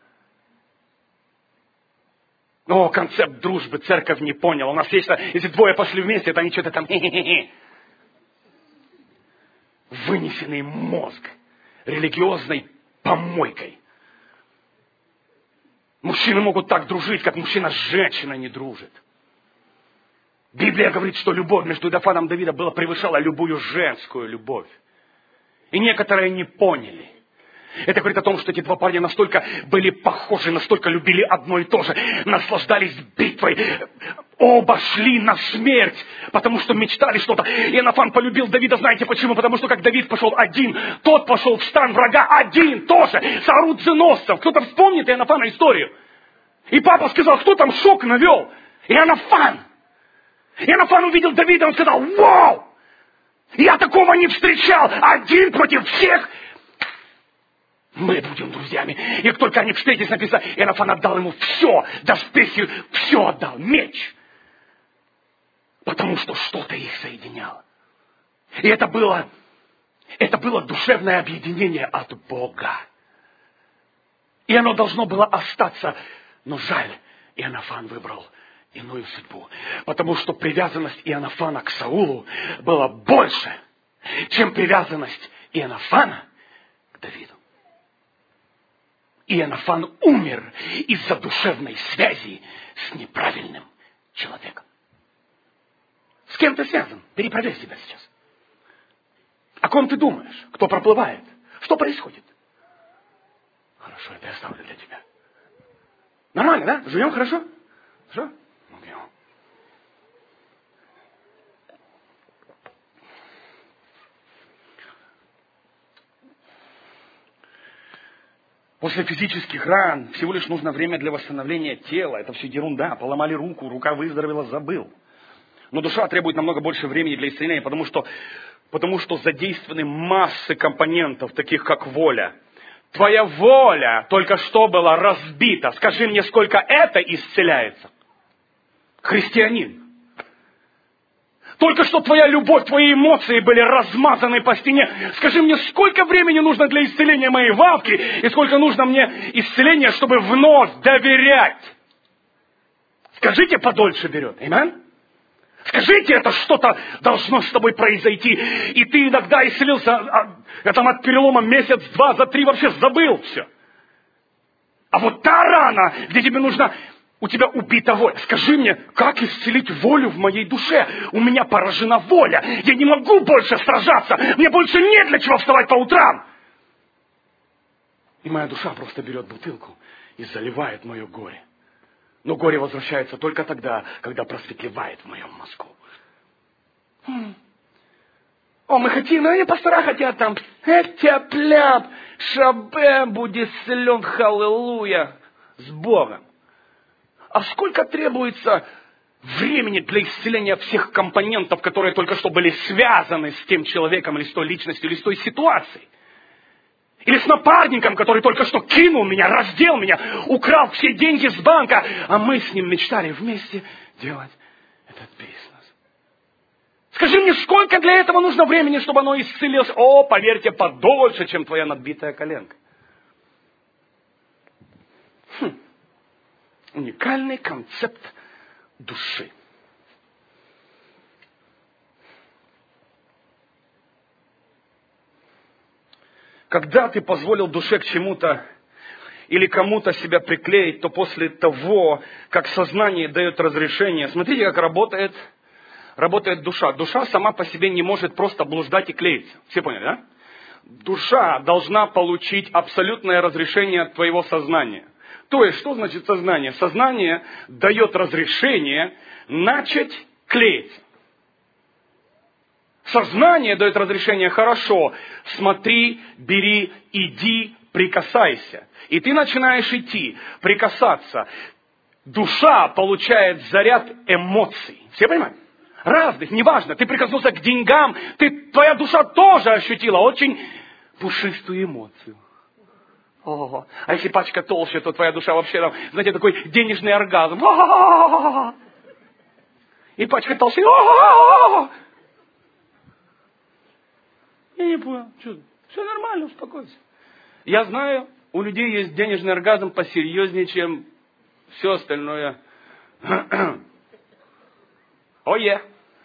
О, концепт дружбы церковь не поняла. У нас есть, если двое пошли вместе, это они что-то там... Вынесенный мозг религиозной помойкой. Мужчины могут так дружить, как мужчина с женщиной не дружит. Библия говорит, что любовь между Иоаннафаном и Давидом была превышала любую женскую любовь. И некоторые не поняли. Это говорит о том, что эти два парня настолько были похожи, настолько любили одно и то же, наслаждались битвой, оба шли на смерть, потому что мечтали что-то. И Иоаннафан полюбил Давида, знаете почему? Потому что как Давид пошел один, тот пошел в стан врага один тоже, с оруженосцем. Кто-то вспомнит Иоаннафана историю. И папа сказал, кто там шок навел? Иоаннафан. Иоаннафан увидел Давида, он сказал, вау! Я такого не встречал, один против всех. Мы будем друзьями. И как только они встретились, написано, Иоаннафан отдал ему все, доспехи, все отдал, меч. Потому что что-то их соединяло. И это было, это было душевное объединение от Бога. И оно должно было остаться. Но жаль, Иоаннафан выбрал иную судьбу. Потому что привязанность Иоаннафана к Саулу была больше, чем привязанность Иоаннафана к Давиду. Иоаннафан умер из-за душевной связи с неправильным человеком. С кем ты связан? Перепроверь себя сейчас. О ком ты думаешь? Кто проплывает? Что происходит? Хорошо, это я оставлю для тебя. Нормально, да? Живем хорошо? Хорошо? После физических ран всего лишь нужно время для восстановления тела. Это все ерунда. Поломали руку, рука выздоровела, забыл. Но душа требует намного больше времени для исцеления, потому что, потому что задействованы массы компонентов, таких как воля. Твоя воля только что была разбита. Скажи мне, сколько это исцеляется? Христианин. Только что твоя любовь, твои эмоции были размазаны по стене. Скажи мне, сколько времени нужно для исцеления моей вавки, и сколько нужно мне исцеления, чтобы вновь доверять? Скажите, подольше берет. Аминь? Скажите, это что-то должно с тобой произойти. И ты иногда исцелился а, а там от перелома месяц, два, за три вообще забыл все. А вот та рана, где тебе нужно У тебя убита воля. Скажи мне, как исцелить волю в моей душе? У меня поражена воля. Я не могу больше сражаться. Мне больше не для чего вставать по утрам. И моя душа просто берет бутылку и заливает мое горе. Но горе возвращается только тогда, когда просветлевает в моем мозгу. Хм. О, мы хотим, ну они пастора хотят там, этя-пляп, шабэ, будет силен, халилуя, с Богом. А сколько требуется времени для исцеления всех компонентов, которые только что были связаны с тем человеком, или с той личностью, или с той ситуацией? Или с напарником, который только что кинул меня, раздел меня, украл все деньги с банка, а мы с ним мечтали вместе делать этот бизнес. Скажи мне, сколько для этого нужно времени, чтобы оно исцелилось? О, поверьте, подольше, чем твоя надбитая коленка. Хм. Уникальный концепт души. Когда ты позволил душе к чему-то или кому-то себя приклеить, то после того, как сознание дает разрешение, смотрите, как работает, работает душа. Душа сама по себе не может просто блуждать и клеиться. Все поняли, да? Душа должна получить абсолютное разрешение от твоего сознания. То есть, что значит сознание? Сознание дает разрешение начать клеиться. Сознание дает разрешение, хорошо, смотри, бери, иди, прикасайся. И ты начинаешь идти, прикасаться. Душа получает заряд эмоций. Все понимают? Разных, неважно. Ты прикоснулся к деньгам, ты, твоя душа тоже ощутила очень пушистую эмоцию. О, а если пачка толще, то твоя душа вообще, там, знаете, такой денежный оргазм. И пачка толще. Я не понял, что, все нормально, успокойся. Я знаю, у людей есть денежный оргазм посерьезнее, чем все остальное. Ое.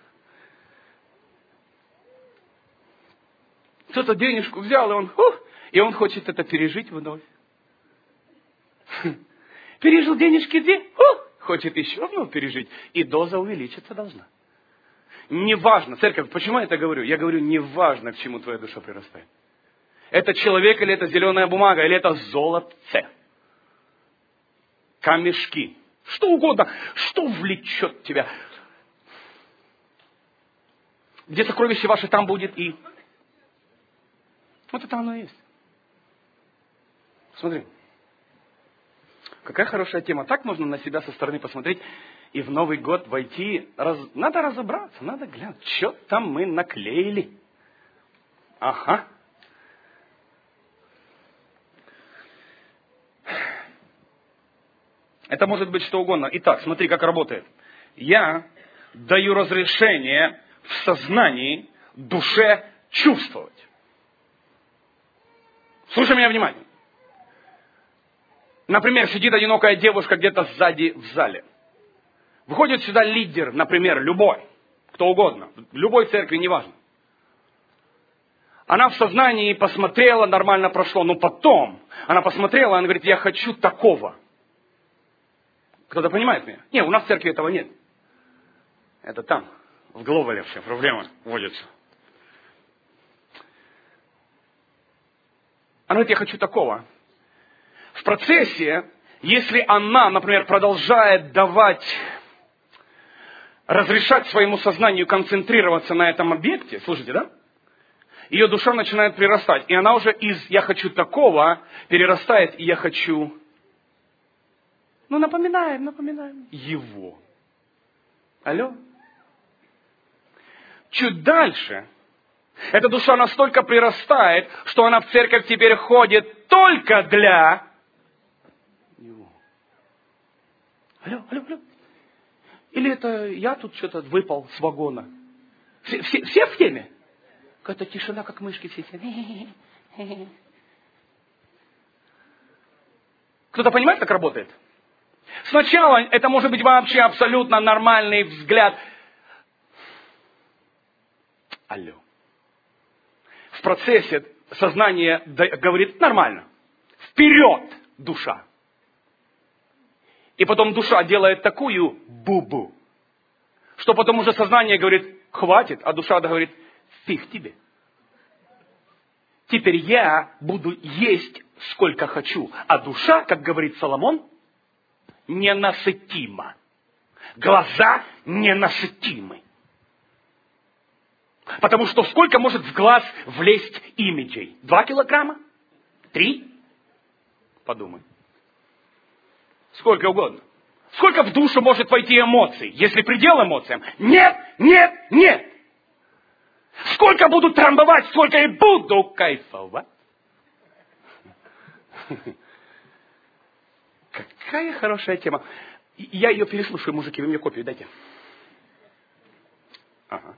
Кто-то денежку взял, и он, ух, и он хочет это пережить вновь. Пережил денежки две, ух, хочет еще вновь пережить. И доза увеличиться должна. Неважно, церковь, почему я это говорю? Я говорю, неважно, к чему твоя душа прирастает. Это человек, или это зеленая бумага, или это золотце. Камешки. Что угодно, что влечет тебя. Где сокровище ваше, там будет и... Вот это оно и есть. Смотри. Какая хорошая тема. Так можно на себя со стороны посмотреть и в Новый год войти. Раз... Надо разобраться, надо глянуть, что там мы наклеили. Ага. Это может быть что угодно. Итак, смотри, как работает. Я даю разрешение в сознании душе чувствовать. Слушай меня внимательно. Например, сидит одинокая девушка где-то сзади в зале. Выходит сюда лидер, например, любой, кто угодно, в любой церкви, неважно. Она в сознании посмотрела, нормально прошло, но потом она посмотрела, она говорит, я хочу такого. Кто-то понимает меня? Нет, у нас в церкви этого нет. Это там, в глобале все проблемы вводятся. Она говорит, я хочу такого. В процессе, если она, например, продолжает давать, разрешать своему сознанию концентрироваться на этом объекте, слушайте, да? Ее душа начинает прирастать. И она уже из «я хочу такого» перерастает и «я хочу». Ну, напоминаем, напоминаем. Его. Алло? Чуть дальше эта душа настолько прирастает, что она в церковь теперь ходит только для него. Алло, алло, алло. Или это я тут что-то выпал с вагона? Все, все, все в теме? Какая-то тишина, как мышки все. Кто-то понимает, как работает? Сначала это может быть вообще абсолютно нормальный взгляд. Алло. В процессе сознание говорит нормально. Вперед, душа. И потом душа делает такую бу-бу, что потом уже сознание говорит, хватит, а душа говорит, фиг тебе. Теперь я буду есть сколько хочу. А душа, как говорит Соломон, ненасытима. Глаза ненасытимы. Потому что сколько может в глаз влезть имиджей? Два килограмма? Три? Подумай. Сколько угодно. Сколько в душу может войти эмоций, если предел эмоциям? Нет, нет, нет. Сколько буду трамбовать, сколько и буду кайфовать. Какая хорошая тема. Я ее переслушаю, мужики, вы мне копию дайте. Ага.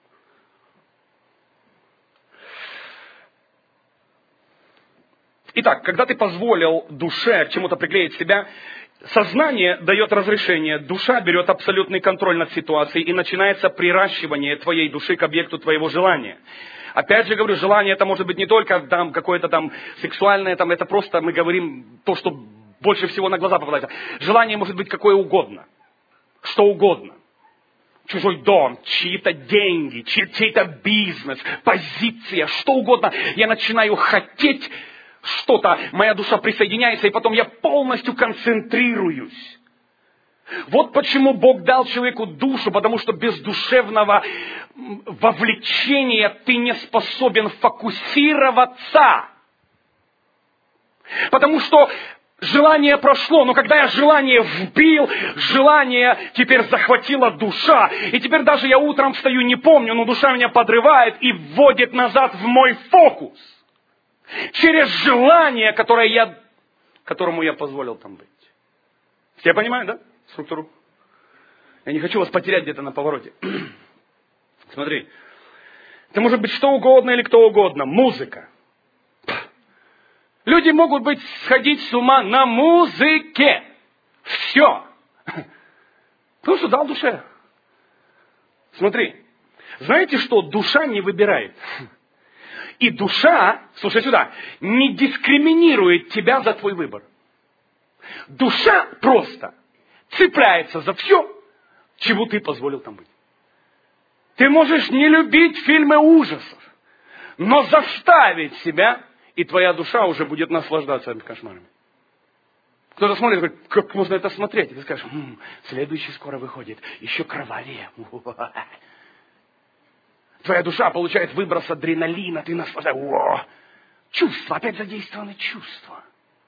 Итак, когда ты позволил душе к чему-то приклеить себя, сознание дает разрешение, душа берет абсолютный контроль над ситуацией, и начинается приращивание твоей души к объекту твоего желания. Опять же говорю, желание это может быть не только там какое-то там сексуальное, там, это просто мы говорим то, что больше всего на глаза попадается. Желание может быть какое угодно, что угодно. Чужой дом, чьи-то деньги, чей-то бизнес, позиция, что угодно. Я начинаю хотеть что-то, моя душа присоединяется, и потом я полностью концентрируюсь. Вот почему Бог дал человеку душу, потому что без душевного вовлечения ты не способен фокусироваться. Потому что желание прошло, но когда я желание вбил, желание теперь захватила душа. И теперь даже я утром встаю, не помню, но душа меня подрывает и вводит назад в мой фокус. Через желание, которое я, которому я позволил там быть. Все понимают, да, структуру? Я не хочу вас потерять где-то на повороте. Смотри. Это может быть что угодно или кто угодно. Музыка. Люди могут быть сходить с ума на музыке. Все. Потому что дал душе. Смотри. Знаете что? Душа не выбирает. И душа, слушай сюда, не дискриминирует тебя за твой выбор. Душа просто цепляется за все, чему ты позволил там быть. Ты можешь не любить фильмы ужасов, но заставить себя, и твоя душа уже будет наслаждаться этими кошмарами. Кто-то смотрит и говорит, как можно это смотреть? И ты скажешь, м-м, следующий скоро выходит, еще кровавее. Твоя душа получает выброс адреналина, ты наслаждаешься. Чувства, опять задействованы чувства.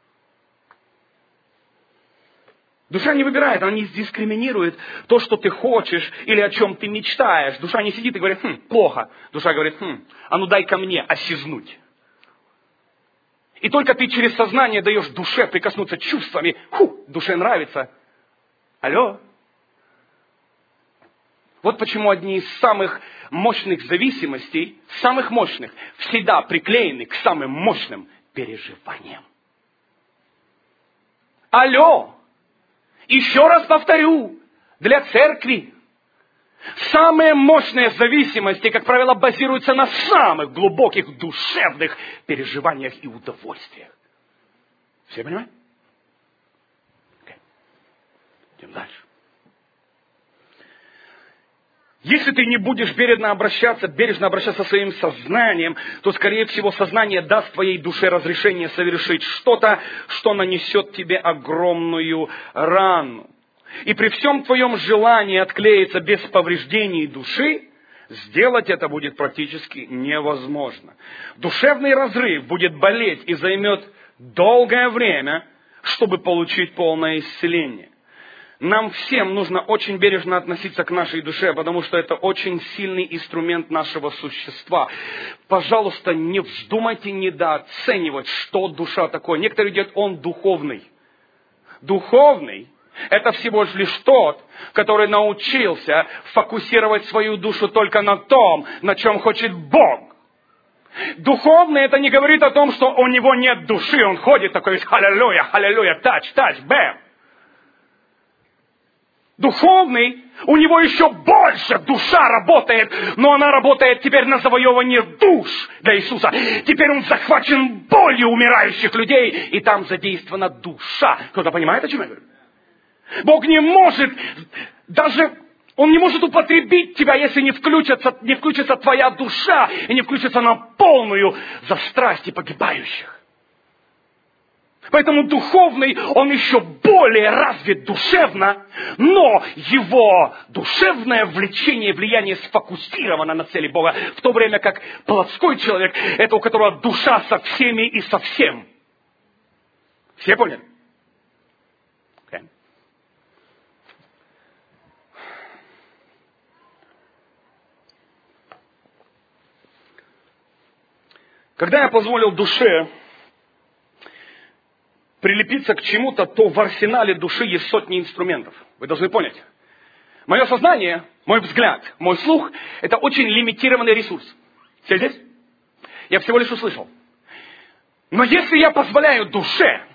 Душа не выбирает, она не дискриминирует то, что ты хочешь или о чем ты мечтаешь. Душа не сидит и говорит, хм, плохо. Душа говорит, хм, а ну дай ко мне осизнуть. И только ты через сознание даешь душе прикоснуться чувствами. Ху, душе нравится. Алло. Вот почему одни из самых мощных зависимостей, самых мощных, всегда приклеены к самым мощным переживаниям. Алло! Еще раз повторю, для церкви самые мощные зависимости, как правило, базируются на самых глубоких душевных переживаниях и удовольствиях. Все понимаете? Okay. Идем дальше. Если ты не будешь бережно обращаться, бережно обращаться со своим сознанием, то, скорее всего, сознание даст твоей душе разрешение совершить что-то, что нанесет тебе огромную рану. И при всем твоем желании отклеиться без повреждений души, сделать это будет практически невозможно. Душевный разрыв будет болеть и займет долгое время, чтобы получить полное исцеление. Нам всем нужно очень бережно относиться к нашей душе, потому что это очень сильный инструмент нашего существа. Пожалуйста, не вздумайте недооценивать, что душа такое. Некоторые говорят, он духовный. Духовный – это всего лишь тот, который научился фокусировать свою душу только на том, на чем хочет Бог. Духовный – это не говорит о том, что у него нет души, он ходит такой, аллилуйя, аллилуйя, тач, тач, бэм. Духовный, у него еще больше душа работает, но она работает теперь на завоевание душ для Иисуса. Теперь он захвачен болью умирающих людей, и там задействована душа. Кто-то понимает, о чем я говорю? Бог не может, даже Он не может употребить тебя, если не включится, не включится твоя душа и не включится на полную за страсти погибающих. Поэтому духовный, он еще более развит душевно, но его душевное влечение и влияние сфокусировано на цели Бога, в то время как плотской человек, это у которого душа со всеми и со всем. Все поняли? Okay. Когда я позволил душе прилепиться к чему-то, то в арсенале души есть сотни инструментов. Вы должны понять. Мое сознание, мой взгляд, мой слух – это очень лимитированный ресурс. Все здесь? Я всего лишь услышал. Но если я позволяю душе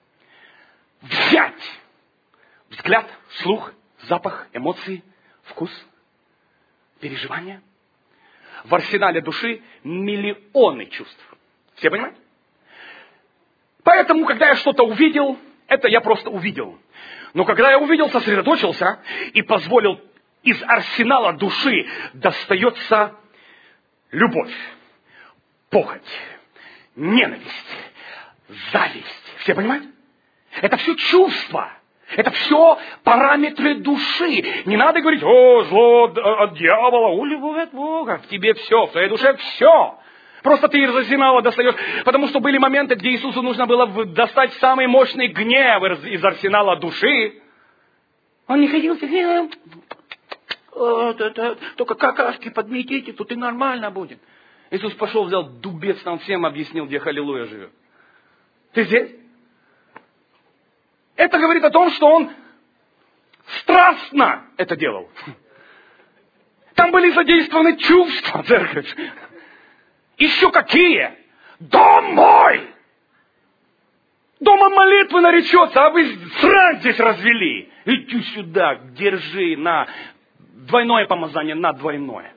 взять взгляд, слух, запах, эмоции, вкус, переживания, в арсенале души миллионы чувств. Все понимаете? Поэтому, когда я что-то увидел, это я просто увидел. Но когда я увидел, сосредоточился и позволил из арсенала души достается любовь, похоть, ненависть, зависть. Все понимаете? Это все чувства. Это все параметры души. Не надо говорить, о, зло от дьявола, у любовь от Бога. В тебе все, в твоей душе все. Просто ты из арсенала достаешь. Потому что были моменты, где Иисусу нужно было достать самый мощный гнев из арсенала души. Он не ходил, только какашки подметите, тут и нормально будет. Иисус пошел, взял дубец, нам всем объяснил, где Халилуя живет. Ты здесь? Это говорит о том, что он страстно это делал. Там были задействованы чувства, церковь. Еще какие? Дом мой! Домом молитвы наречется, а вы срань здесь развели. Иди сюда, держи, на двойное помазание, на двойное.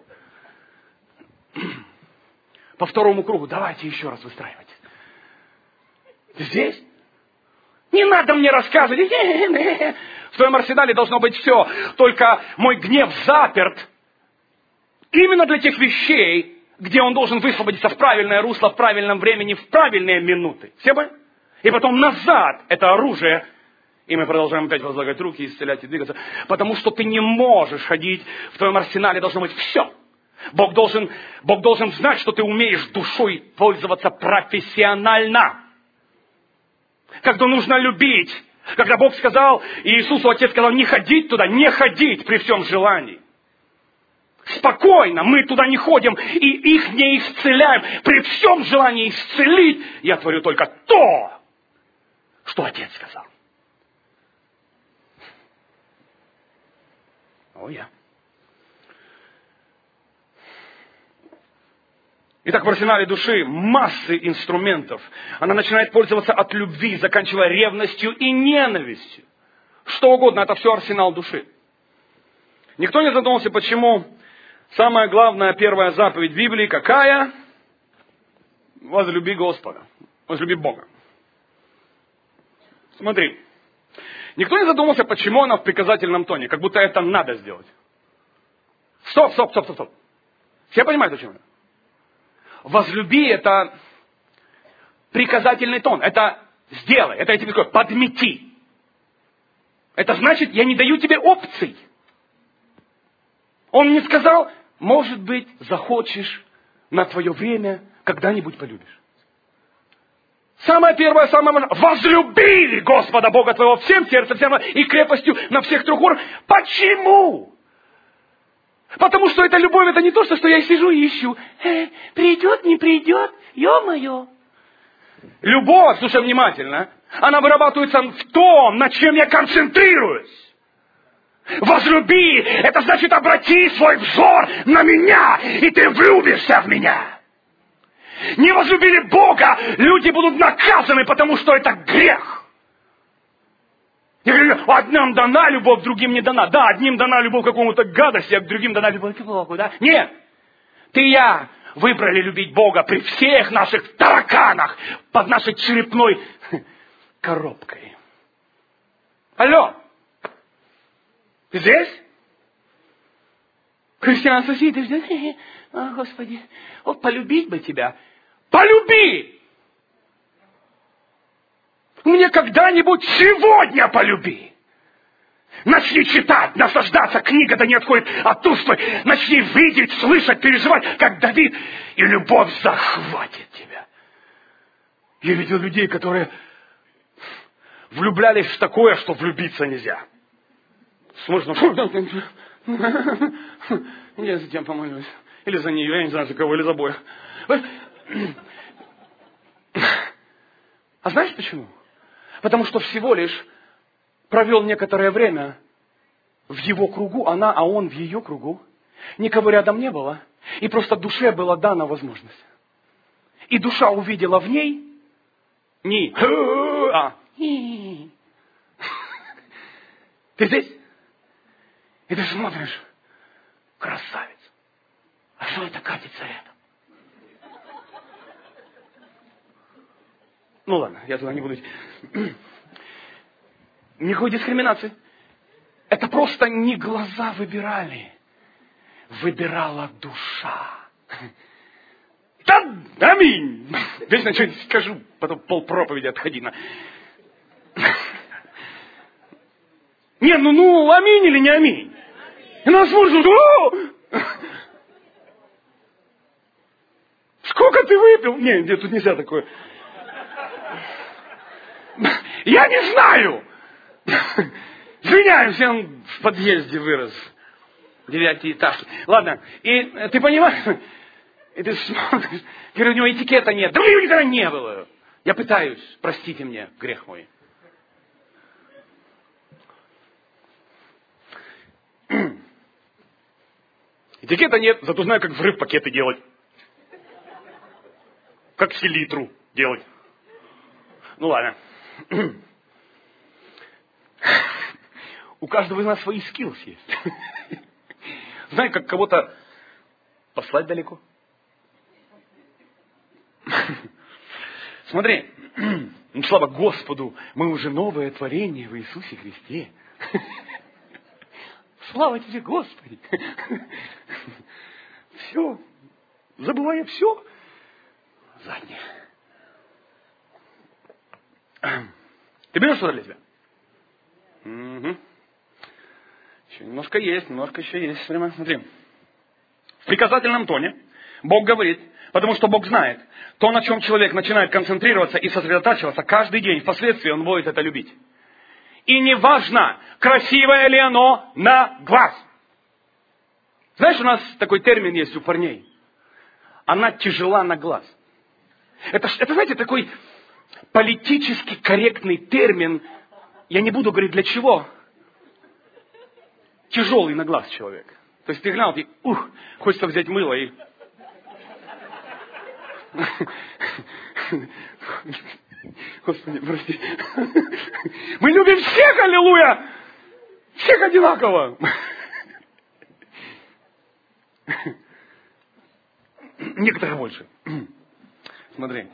По второму кругу давайте еще раз выстраивать. Здесь? Не надо мне рассказывать. В твоем арсенале должно быть все. Только мой гнев заперт именно для тех вещей, где он должен высвободиться в правильное русло, в правильном времени, в правильные минуты. Все бы? И потом назад это оружие. И мы продолжаем опять возлагать руки, исцелять и двигаться. Потому что ты не можешь ходить. В твоем арсенале должно быть все. Бог должен, Бог должен знать, что ты умеешь душой пользоваться профессионально. Когда нужно любить. Когда Бог сказал, и Иисусу Отец сказал, не ходить туда, не ходить при всем желании. Спокойно, мы туда не ходим и их не исцеляем. При всем желании исцелить я творю только то, что Отец сказал. О, я. Итак, в арсенале души массы инструментов. Она начинает пользоваться от любви, заканчивая ревностью и ненавистью. Что угодно, это все арсенал души. Никто не задумался, почему самая главная первая заповедь Библии какая? Возлюби Господа, возлюби Бога. Смотри. Никто не задумался, почему она в приказательном тоне, как будто это надо сделать. Стоп, стоп, стоп, стоп, стоп. Все понимают, почему? Возлюби — это приказательный тон. Это сделай. Это я тебе говорю, подмети. Это значит, я не даю тебе опций. Он мне сказал, может быть, захочешь на твое время когда-нибудь полюбишь. Самое первое, самое важное. Возлюбили Господа Бога твоего всем сердцем, всем и крепостью на всех трех уровнях. Почему? Потому что эта любовь, это не то, что, что я сижу и ищу. Э, придет, не придет, ё-моё. Любовь, слушай внимательно, она вырабатывается в том, над чем я концентрируюсь. Возлюби, это значит обрати свой взор на меня, и ты влюбишься в меня. Не возлюбили Бога, люди будут наказаны, потому что это грех. Я говорю, одним дана любовь, другим не дана. Да, одним дана любовь к какому-то гадости, а другим дана любовь к Богу, да? Нет. Ты и я выбрали любить Бога при всех наших тараканах под нашей черепной коробкой. Алло. Ты здесь? Христианство сидит, ты ждешь, о, Господи, вот полюбить бы тебя. Полюби! Мне когда-нибудь сегодня полюби. Начни читать, наслаждаться, книга-то не отходит от уст. Начни видеть, слышать, переживать, как Давид, и любовь захватит тебя. Я видел людей, которые влюблялись в такое, что влюбиться нельзя. Сложно. Я за тебя помолюсь. Или за нее, я не знаю, за кого, или за обоих. А знаешь почему? Потому что всего лишь провел некоторое время в его кругу, она, а он в ее кругу. Никого рядом не было. И просто душе была дана возможность. И душа увидела в ней не а ты здесь? И ты смотришь, красавец. А что это катится рядом? Ну ладно, я туда не буду идти. Никакой дискриминации. Это просто не глаза выбирали. Выбирала душа. Да, аминь. Вечно что-нибудь скажу, потом полпроповеди отходи на. Не, ну, ну, аминь или не аминь? И нас слушают. Сколько ты выпил? Не, нет, тут нельзя такое. Я не знаю. Извиняюсь, он в подъезде вырос. Девятый этаж. Ладно, и ты понимаешь, и ты смотришь, говорю, у него этикета нет. Да у него никогда не было. Я пытаюсь, простите мне, грех мой. Этикета нет, зато знаю, как взрыв пакеты делать. Как селитру делать. Ну ладно. У каждого из нас свои скиллс есть. Знаешь, как кого-то послать далеко. Смотри, ну, слава Господу, мы уже новое творение в Иисусе Христе. Слава тебе, Господи. Все, забывая все, заднее. Ты берешь что-то для тебя? Угу. Еще немножко есть, немножко еще есть. Смотри. В приказательном тоне Бог говорит, потому что Бог знает, то, на чем человек начинает концентрироваться и сосредотачиваться каждый день, впоследствии он будет это любить. И не важно, красивое ли оно на глаз. Знаешь, у нас такой термин есть у парней. Она тяжела на глаз. Это, это знаете, такой политически корректный термин. Я не буду говорить для чего. Тяжелый на глаз человек. То есть ты глянул, и ух, хочется взять мыло и... Господи, прости. Мы любим всех, аллилуйя! Всех одинаково. Некоторые больше. Смотри.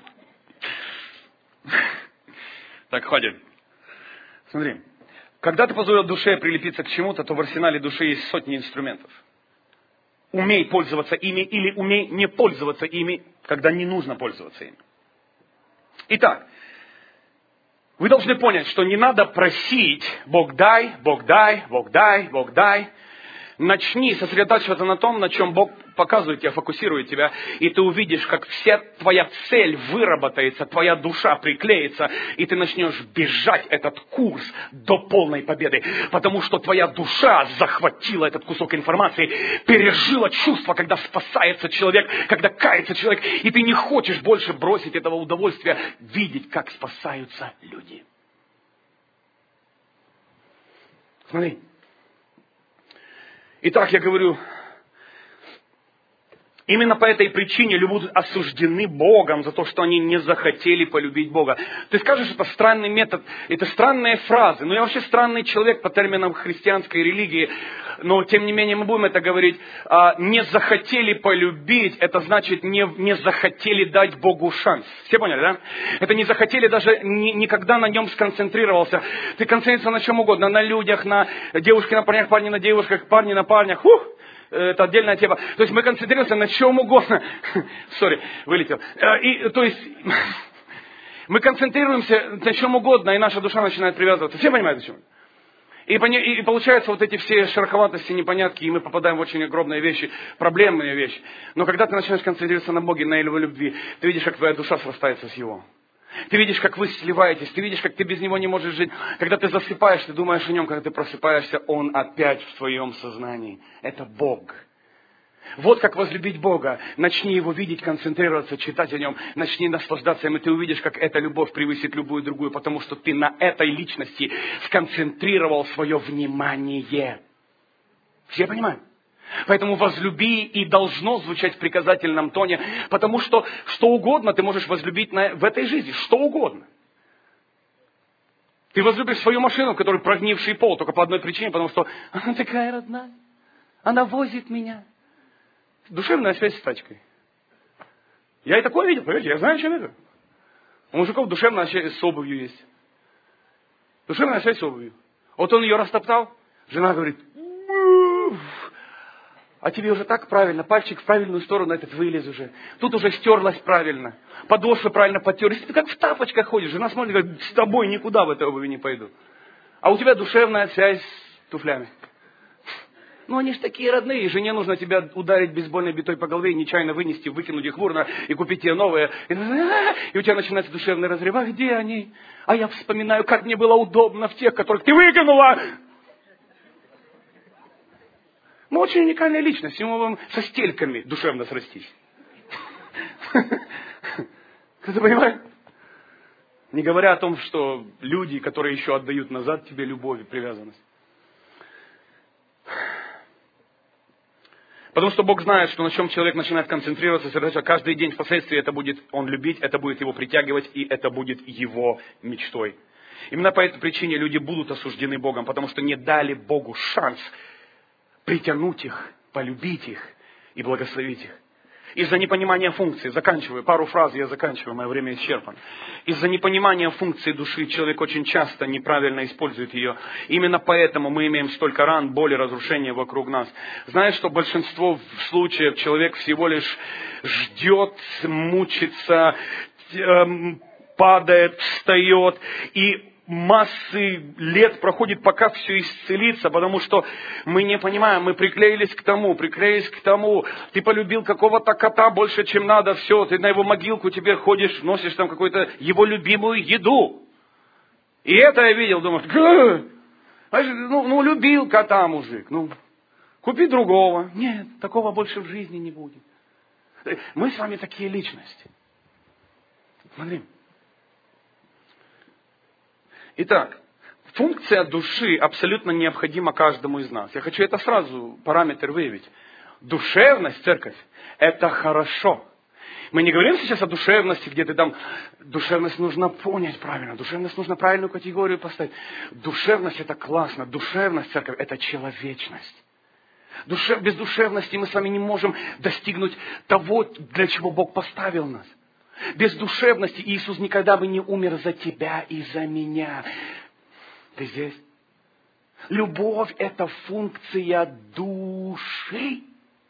Так, хватит. Смотри. Когда ты позволил душе прилепиться к чему-то, то в арсенале души есть сотни инструментов. Умей пользоваться ими или умей не пользоваться ими, когда не нужно пользоваться ими. Итак, вы должны понять, что не надо просить «Бог дай, Бог дай, Бог дай, Бог дай». Начни сосредотачиваться на том, на чем Бог показывает тебя, фокусирует тебя, и ты увидишь, как вся твоя цель выработается, твоя душа приклеится, и ты начнешь бежать этот курс до полной победы, потому что твоя душа захватила этот кусок информации, пережила чувство, когда спасается человек, когда кается человек, и ты не хочешь больше бросить этого удовольствия, видеть, как спасаются люди. Смотри. Итак, я говорю, Именно по этой причине люди будут осуждены Богом за то, что они не захотели полюбить Бога. Ты скажешь, это странный метод, это странные фразы. Но я вообще странный человек по терминам христианской религии. Но, тем не менее, мы будем это говорить. Не захотели полюбить, это значит, не, не захотели дать Богу шанс. Все поняли, да? Это не захотели даже ни, никогда на нем сконцентрировался. Ты концентрируешься на чем угодно. На людях, на девушке на парнях, парни на девушках, парни на парнях. Ух! Это отдельная тема. То есть мы концентрируемся на чем угодно. Сори, вылетел. И, то есть мы концентрируемся на чем угодно, и наша душа начинает привязываться. Все понимают, о чем? И, и получается вот эти все шероховатости, непонятки, и мы попадаем в очень огромные вещи, проблемные вещи. Но когда ты начинаешь концентрироваться на Боге, на Его любви, ты видишь, как твоя душа срастается с Его. Ты видишь, как вы сливаетесь, ты видишь, как ты без Него не можешь жить. Когда ты засыпаешь, ты думаешь о Нем, когда ты просыпаешься, Он опять в твоем сознании. Это Бог. Вот как возлюбить Бога. Начни Его видеть, концентрироваться, читать о Нем. Начни наслаждаться им, и ты увидишь, как эта любовь превысит любую другую, потому что ты на этой личности сконцентрировал свое внимание. Все понимают? Поэтому возлюби и должно звучать в приказательном тоне, потому что что угодно ты можешь возлюбить на, в этой жизни, что угодно. Ты возлюбишь свою машину, в которой прогнивший пол, только по одной причине, потому что она такая родная, она возит меня. Душевная связь с тачкой. Я и такое видел, поверьте, я знаю, чем это. У мужиков душевная связь с обувью есть. Душевная связь с обувью. Вот он ее растоптал, жена говорит, а тебе уже так правильно, пальчик в правильную сторону этот вылез уже. Тут уже стерлась правильно, подошвы правильно потерлись. Ты как в тапочках ходишь, жена смотрит, говорит, с тобой никуда в этой обуви не пойду. А у тебя душевная связь с туфлями. Ну они же такие родные, жене нужно тебя ударить бейсбольной битой по голове и нечаянно вынести, выкинуть их в урну и купить тебе новые. И, и у тебя начинается душевный разрыв. А где они? А я вспоминаю, как мне было удобно в тех, которых ты выкинула. Ну, очень уникальная личность. Ему вам со стельками душевно срастись. Ты понимаешь? Не говоря о том, что люди, которые еще отдают назад тебе любовь и привязанность. Потому что Бог знает, что на чем человек начинает концентрироваться, сосредоточиться, каждый день впоследствии это будет он любить, это будет его притягивать, и это будет его мечтой. Именно по этой причине люди будут осуждены Богом, потому что не дали Богу шанс притянуть их, полюбить их и благословить их. Из-за непонимания функции, заканчиваю, пару фраз я заканчиваю, мое время исчерпано. Из-за непонимания функции души человек очень часто неправильно использует ее. Именно поэтому мы имеем столько ран, боли, разрушения вокруг нас. Знаешь, что большинство случаев человек всего лишь ждет, мучится, падает, встает и массы лет проходит, пока все исцелится, потому что мы не понимаем, мы приклеились к тому, приклеились к тому. Ты полюбил какого-то кота больше, чем надо, все, ты на его могилку теперь ходишь, носишь там какую-то его любимую еду. И это я видел, думаю, ну, ну любил кота мужик, ну купи другого. Нет, такого больше в жизни не будет. Мы с вами такие личности. Смотри. Итак, функция души абсолютно необходима каждому из нас. Я хочу это сразу, параметр выявить. Душевность, церковь, это хорошо. Мы не говорим сейчас о душевности, где ты там... Душевность нужно понять правильно, душевность нужно правильную категорию поставить. Душевность это классно, душевность, церковь, это человечность. Душев... Без душевности мы с вами не можем достигнуть того, для чего Бог поставил нас. Без душевности Иисус никогда бы не умер за тебя и за меня. Ты здесь? Любовь – это функция души.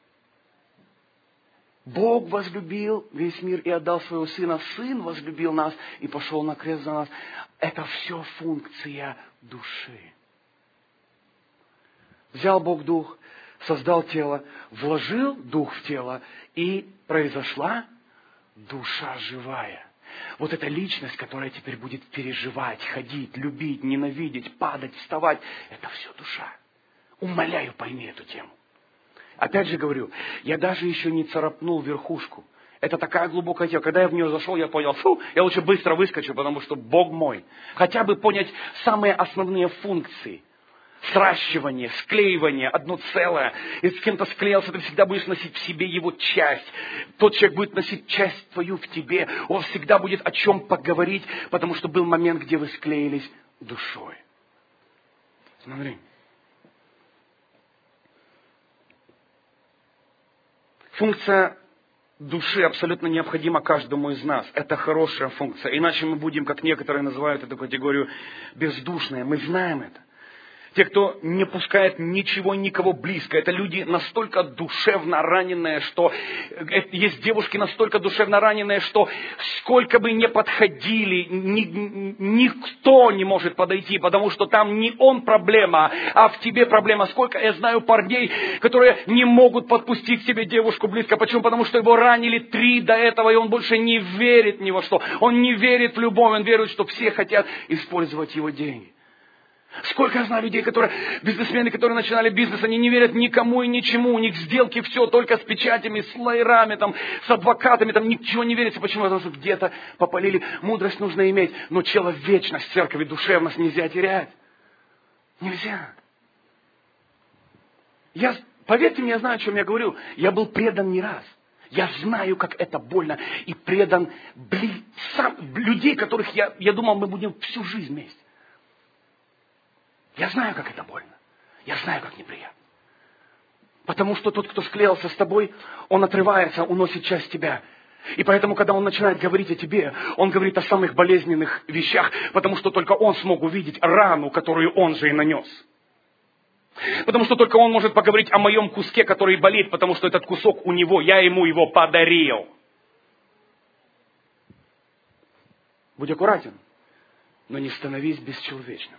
Бог возлюбил весь мир и отдал своего Сына. Сын возлюбил нас и пошел на крест за нас. Это все функция души. Взял Бог Дух, создал тело, вложил Дух в тело, и произошла душа живая. Вот эта личность, которая теперь будет переживать, ходить, любить, ненавидеть, падать, вставать, это все душа. Умоляю, пойми эту тему. Опять же говорю, я даже еще не царапнул верхушку. Это такая глубокая тема. Когда я в нее зашел, я понял, фу, я лучше быстро выскочу, потому что Бог мой. Хотя бы понять самые основные функции. сращивание, склеивание, одно целое. Если с кем-то склеился, ты всегда будешь носить в себе его часть. Тот человек будет носить часть твою в тебе. У вас всегда будет о чем поговорить, потому что был момент, где вы склеились душой. Смотри. Функция души абсолютно необходима каждому из нас. Это хорошая функция. Иначе мы будем, как некоторые называют эту категорию, бездушные. Мы знаем это. Те, кто не пускает ничего, никого близко. Это люди настолько душевно раненые, что... Есть девушки настолько душевно раненые, что сколько бы ни подходили, ни, никто не может подойти, потому что там не он проблема, а в тебе проблема. Сколько я знаю парней, которые не могут подпустить к себе девушку близко. Почему? Потому что его ранили три до этого, и он больше не верит ни во что. Он не верит в любовь, он верит, что все хотят использовать его деньги. Сколько я знаю людей, которые, бизнесмены, которые начинали бизнес, они не верят никому и ничему, у них сделки все только с печатями, с лайерами, там, с адвокатами, там ничего не верится. Почему? Потому что где-то попалили, мудрость нужно иметь, но человечность, церковь, душевность нельзя терять. Нельзя. Я, поверьте мне, я знаю, о чем я говорю. Я был предан не раз. Я знаю, как это больно, и предан бли, сам, людей, которых я, я думал, мы будем всю жизнь вместе. Я знаю, как это больно. Я знаю, как неприятно. Потому что тот, кто склеился с тобой, он отрывается, уносит часть тебя. И поэтому, когда он начинает говорить о тебе, он говорит о самых болезненных вещах, потому что только он смог увидеть рану, которую он же и нанес. Потому что только он может поговорить о моем куске, который болит, потому что этот кусок у него, я ему его подарил. Будь аккуратен, но не становись бесчеловечным.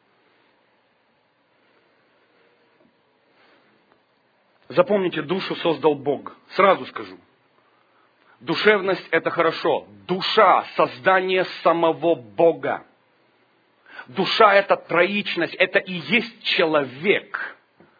Запомните, душу создал Бог. Сразу скажу. Душевность – это хорошо. Душа – создание самого Бога. Душа – это троичность, это и есть человек.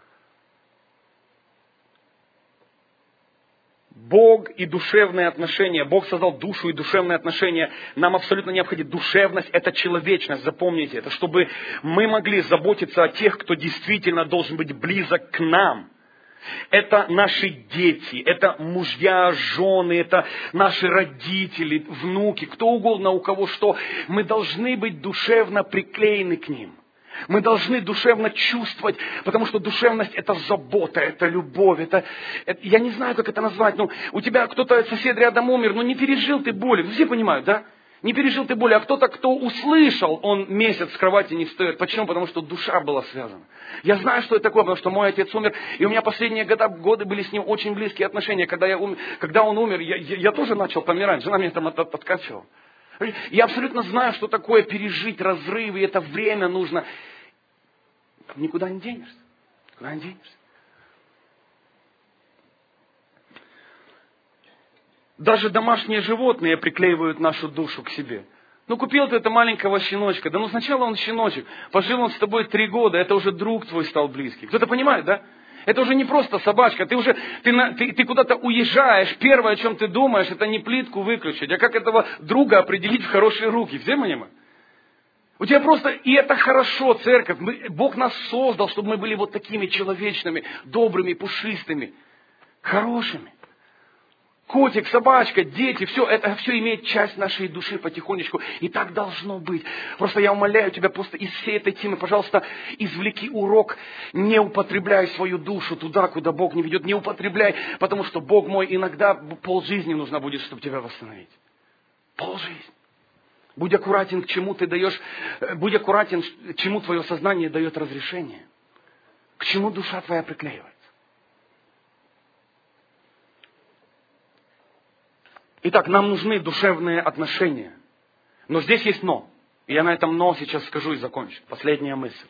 Бог и душевные отношения. Бог создал душу и душевные отношения. Нам абсолютно необходимо. Душевность – это человечность. Запомните это. Чтобы мы могли заботиться о тех, кто действительно должен быть близок к нам. Это наши дети, это мужья, жены, это наши родители, внуки, кто угодно, у кого что. Мы должны быть душевно приклеены к ним. Мы должны душевно чувствовать, потому что душевность – это забота, это любовь. Это, это, я не знаю, как это назвать. Ну, у тебя кто-то, сосед рядом умер, но не пережил ты боли. Все понимают, да? Не пережил ты боли, а кто-то, кто услышал, он месяц с кровати не встает. Почему? Потому что душа была связана. Я знаю, что это такое, потому что мой отец умер, и у меня последние года, годы были с ним очень близкие отношения. Когда, я умер, когда он умер, я, я, я тоже начал помирать, жена меня там от, от, откачивала. Я абсолютно знаю, что такое пережить разрывы, это время нужно. Никуда не денешься. Никуда не денешься. Даже домашние животные приклеивают нашу душу к себе. Ну, купил ты это маленького щеночка. Да ну, сначала он щеночек. Пожил он с тобой три года. Это уже друг твой стал близкий. Кто-то понимает, да? Это уже не просто собачка. Ты уже, ты, на, ты, ты куда-то уезжаешь. Первое, о чем ты думаешь, это не плитку выключить, а как этого друга определить в хорошие руки. Все понимают? У тебя просто, и это хорошо, церковь. Мы, Бог нас создал, чтобы мы были вот такими человечными, добрыми, пушистыми, хорошими. Котик, собачка, дети, все, это все имеет часть нашей души потихонечку. И так должно быть. Просто я умоляю тебя, просто из всей этой темы, пожалуйста, извлеки урок. Не употребляй свою душу туда, куда Бог не ведет. Не употребляй, потому что Бог мой, иногда полжизни нужно будет, чтобы тебя восстановить. Полжизни. Будь аккуратен, к чему ты даешь, будь аккуратен, к чему твое сознание дает разрешение. К чему душа твоя приклеивается. Итак, нам нужны душевные отношения. Но здесь есть но. И я на этом но сейчас скажу и закончу. Последняя мысль.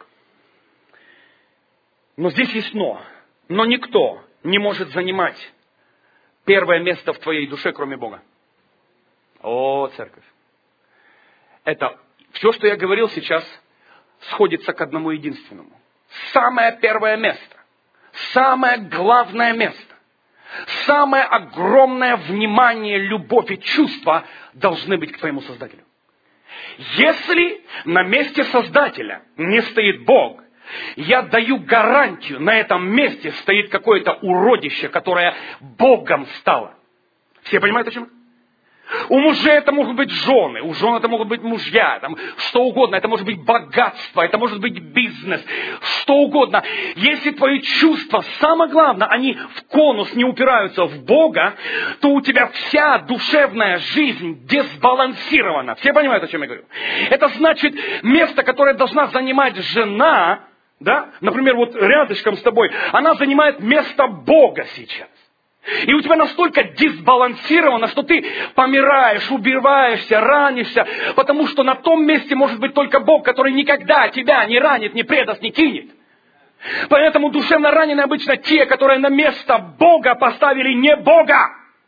Но здесь есть но. Но никто не может занимать первое место в твоей душе, кроме Бога. О, церковь. Это все, что я говорил сейчас, сходится к одному единственному. Самое первое место. Самое главное место. Самое огромное внимание, любовь и чувства должны быть к твоему Создателю. Если на месте Создателя не стоит Бог, я даю гарантию, на этом месте стоит какое-то уродище, которое Богом стало. Все понимают, о чем? У мужей это могут быть жены, у жен это могут быть мужья, там, что угодно, это может быть богатство, это может быть бизнес, что угодно. Если твои чувства, самое главное, они в конус не упираются в Бога, то у тебя вся душевная жизнь дисбалансирована. Все понимают, о чем я говорю? Это значит, место, которое должна занимать жена, да, например, вот рядышком с тобой, она занимает место Бога сейчас. И у тебя настолько дисбалансировано, что ты помираешь, убиваешься, ранишься, потому что на том месте может быть только Бог, который никогда тебя не ранит, не предаст, не кинет. Поэтому душевно ранены обычно те, которые на место Бога поставили не Бога.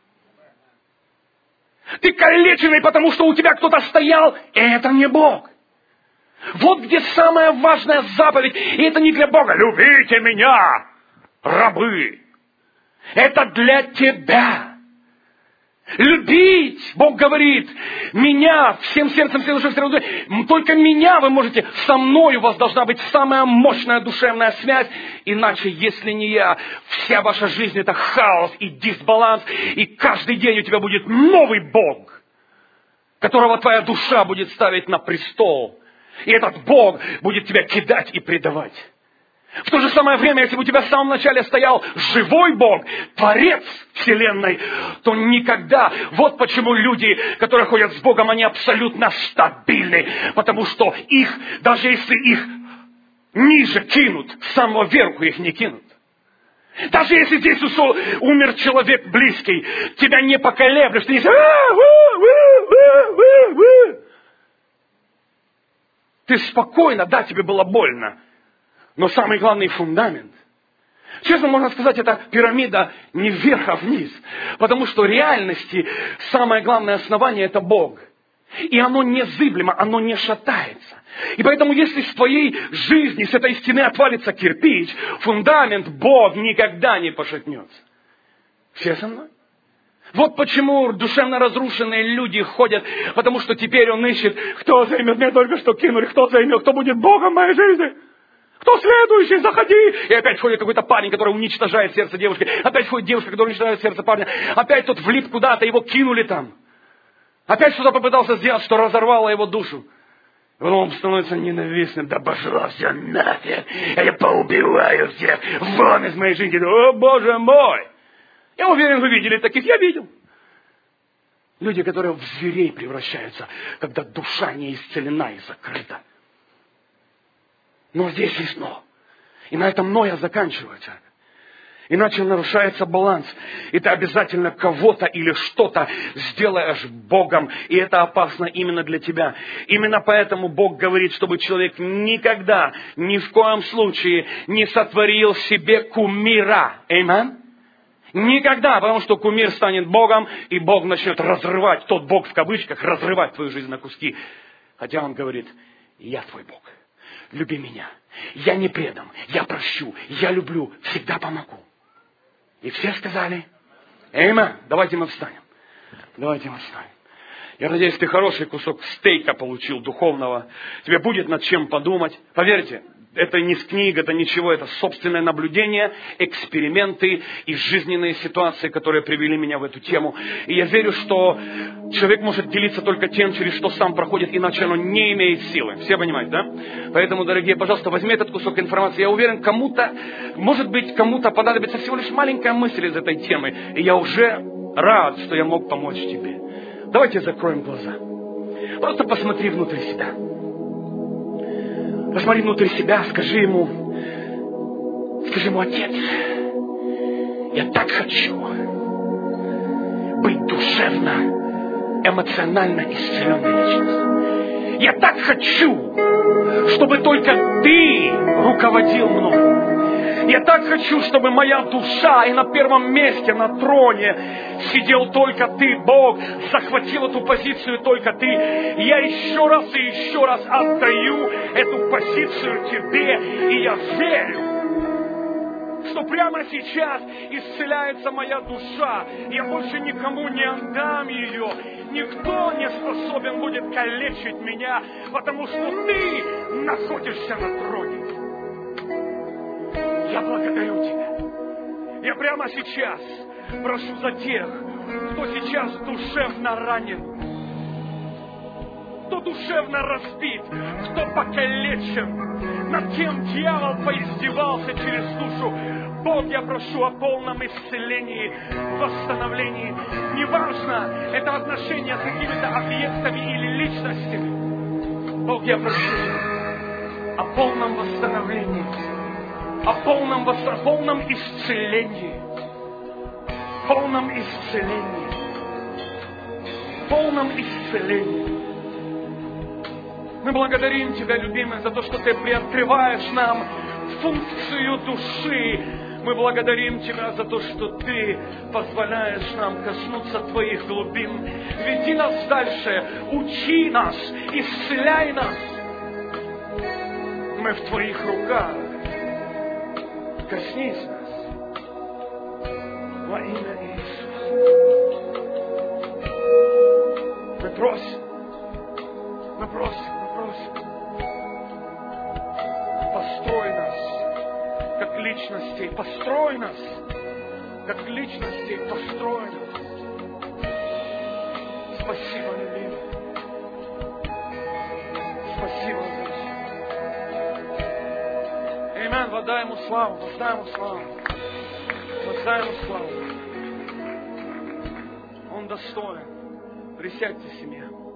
Ты калеченный, потому что у тебя кто-то стоял, и это не Бог. Вот где самая важная заповедь, и это не для Бога. Любите меня, рабы. Это для тебя. Любить, Бог говорит, меня всем сердцем, всем душой, всем душой. Только меня вы можете, со мной у вас должна быть самая мощная душевная связь. Иначе, если не я, вся ваша жизнь это хаос и дисбаланс. И каждый день у тебя будет новый Бог, которого твоя душа будет ставить на престол. И этот Бог будет тебя кидать и предавать. В то же самое время, если бы у тебя в самом начале стоял живой Бог, Творец Вселенной, то никогда... Вот почему люди, которые ходят с Богом, они абсолютно стабильны. Потому что их, даже если их ниже кинут, с самого верху их не кинут. Даже если здесь умер человек близкий, тебя не поколеблешь, ты не... Ты спокойно, да, тебе было больно. Но самый главный фундамент. Честно, можно сказать, это пирамида не вверх, а вниз. Потому что в реальности самое главное основание это Бог. И оно незыблемо, оно не шатается. И поэтому, если с твоей жизни, с этой стены отвалится кирпич, фундамент Бог никогда не пошатнется. Все со мной? Вот почему душевно разрушенные люди ходят, потому что теперь он ищет, кто займет, мне только что кинули, кто займет, кто будет Богом в моей жизни. Кто следующий? Заходи! И опять входит какой-то парень, который уничтожает сердце девушки. Опять входит девушка, которая уничтожает сердце парня. Опять тот влип куда-то, его кинули там. Опять что-то попытался сделать, что разорвало его душу. И потом он становится ненавистным. Да пошла все нафиг! Я поубиваю всех! Вон из моей жизни! О, Боже мой! Я уверен, вы видели таких. Я видел. Люди, которые в зверей превращаются, когда душа не исцелена и закрыта. Но здесь есть но. И на этом но я заканчиваю. Иначе нарушается баланс. И ты обязательно кого-то или что-то сделаешь Богом. И это опасно именно для тебя. Именно поэтому Бог говорит, чтобы человек никогда, ни в коем случае не сотворил себе кумира. Аминь. Никогда, потому что кумир станет Богом, и Бог начнет разрывать, тот Бог в кавычках, разрывать твою жизнь на куски. Хотя Он говорит, я твой Бог. Люби меня. Я не предам. Я прощу. Я люблю. Всегда помогу. И все сказали, аминь. Давайте мы встанем. Давайте мы встанем. Я надеюсь, ты хороший кусок стейка получил духовного. Тебе будет над чем подумать. Поверьте, это не книга, это ничего, это собственное наблюдение, эксперименты и жизненные ситуации, которые привели меня в эту тему. И я верю, что человек может делиться только тем, через что сам проходит, иначе оно не имеет силы. Все понимают, да? Поэтому, дорогие, пожалуйста, возьми этот кусок информации. Я уверен, кому-то, может быть, кому-то понадобится всего лишь маленькая мысль из этой темы. И я уже рад, что я мог помочь тебе. Давайте закроем глаза. Просто посмотри внутрь себя. Посмотри внутрь себя, скажи ему, скажи ему, Отец, я так хочу быть душевно, эмоционально исцеленной личностью. Я так хочу, чтобы только Ты руководил мной. Я так хочу, чтобы моя душа и на первом месте, на троне сидел только Ты, Бог, захватил эту позицию только Ты. И я еще раз и еще раз отдаю эту позицию Тебе, и я верю, что прямо сейчас исцеляется моя душа. Я больше никому не отдам ее. Никто не способен будет калечить меня, потому что Ты находишься на троне. Я благодарю Тебя. Я прямо сейчас прошу за тех, кто сейчас душевно ранен, кто душевно разбит, кто покалечен, над кем дьявол поиздевался через душу. Бог, я прошу о полном исцелении, восстановлении. Неважно, это отношения с какими-то объектами или личностями. Бог, я прошу о полном восстановлении, о полном, восстановлении, полном исцелении, полном исцелении, полном исцелении. Мы благодарим Тебя, любимый, за то, что Ты приоткрываешь нам функцию души. Мы благодарим Тебя за то, что Ты позволяешь нам коснуться Твоих глубин. Веди нас дальше, учи нас, исцеляй нас. Мы в Твоих руках. Коснись нас во имя Иисуса. Мы просим, мы просим, мы просим. Построй нас, как личностей, построй нас, как личностей, построй нас. Спасибо, любимый. Спасибо за все. Аминь. Воздай Ему славу, воздай Ему славу. Воздай Ему славу. Он достоин. Присядьте, семья.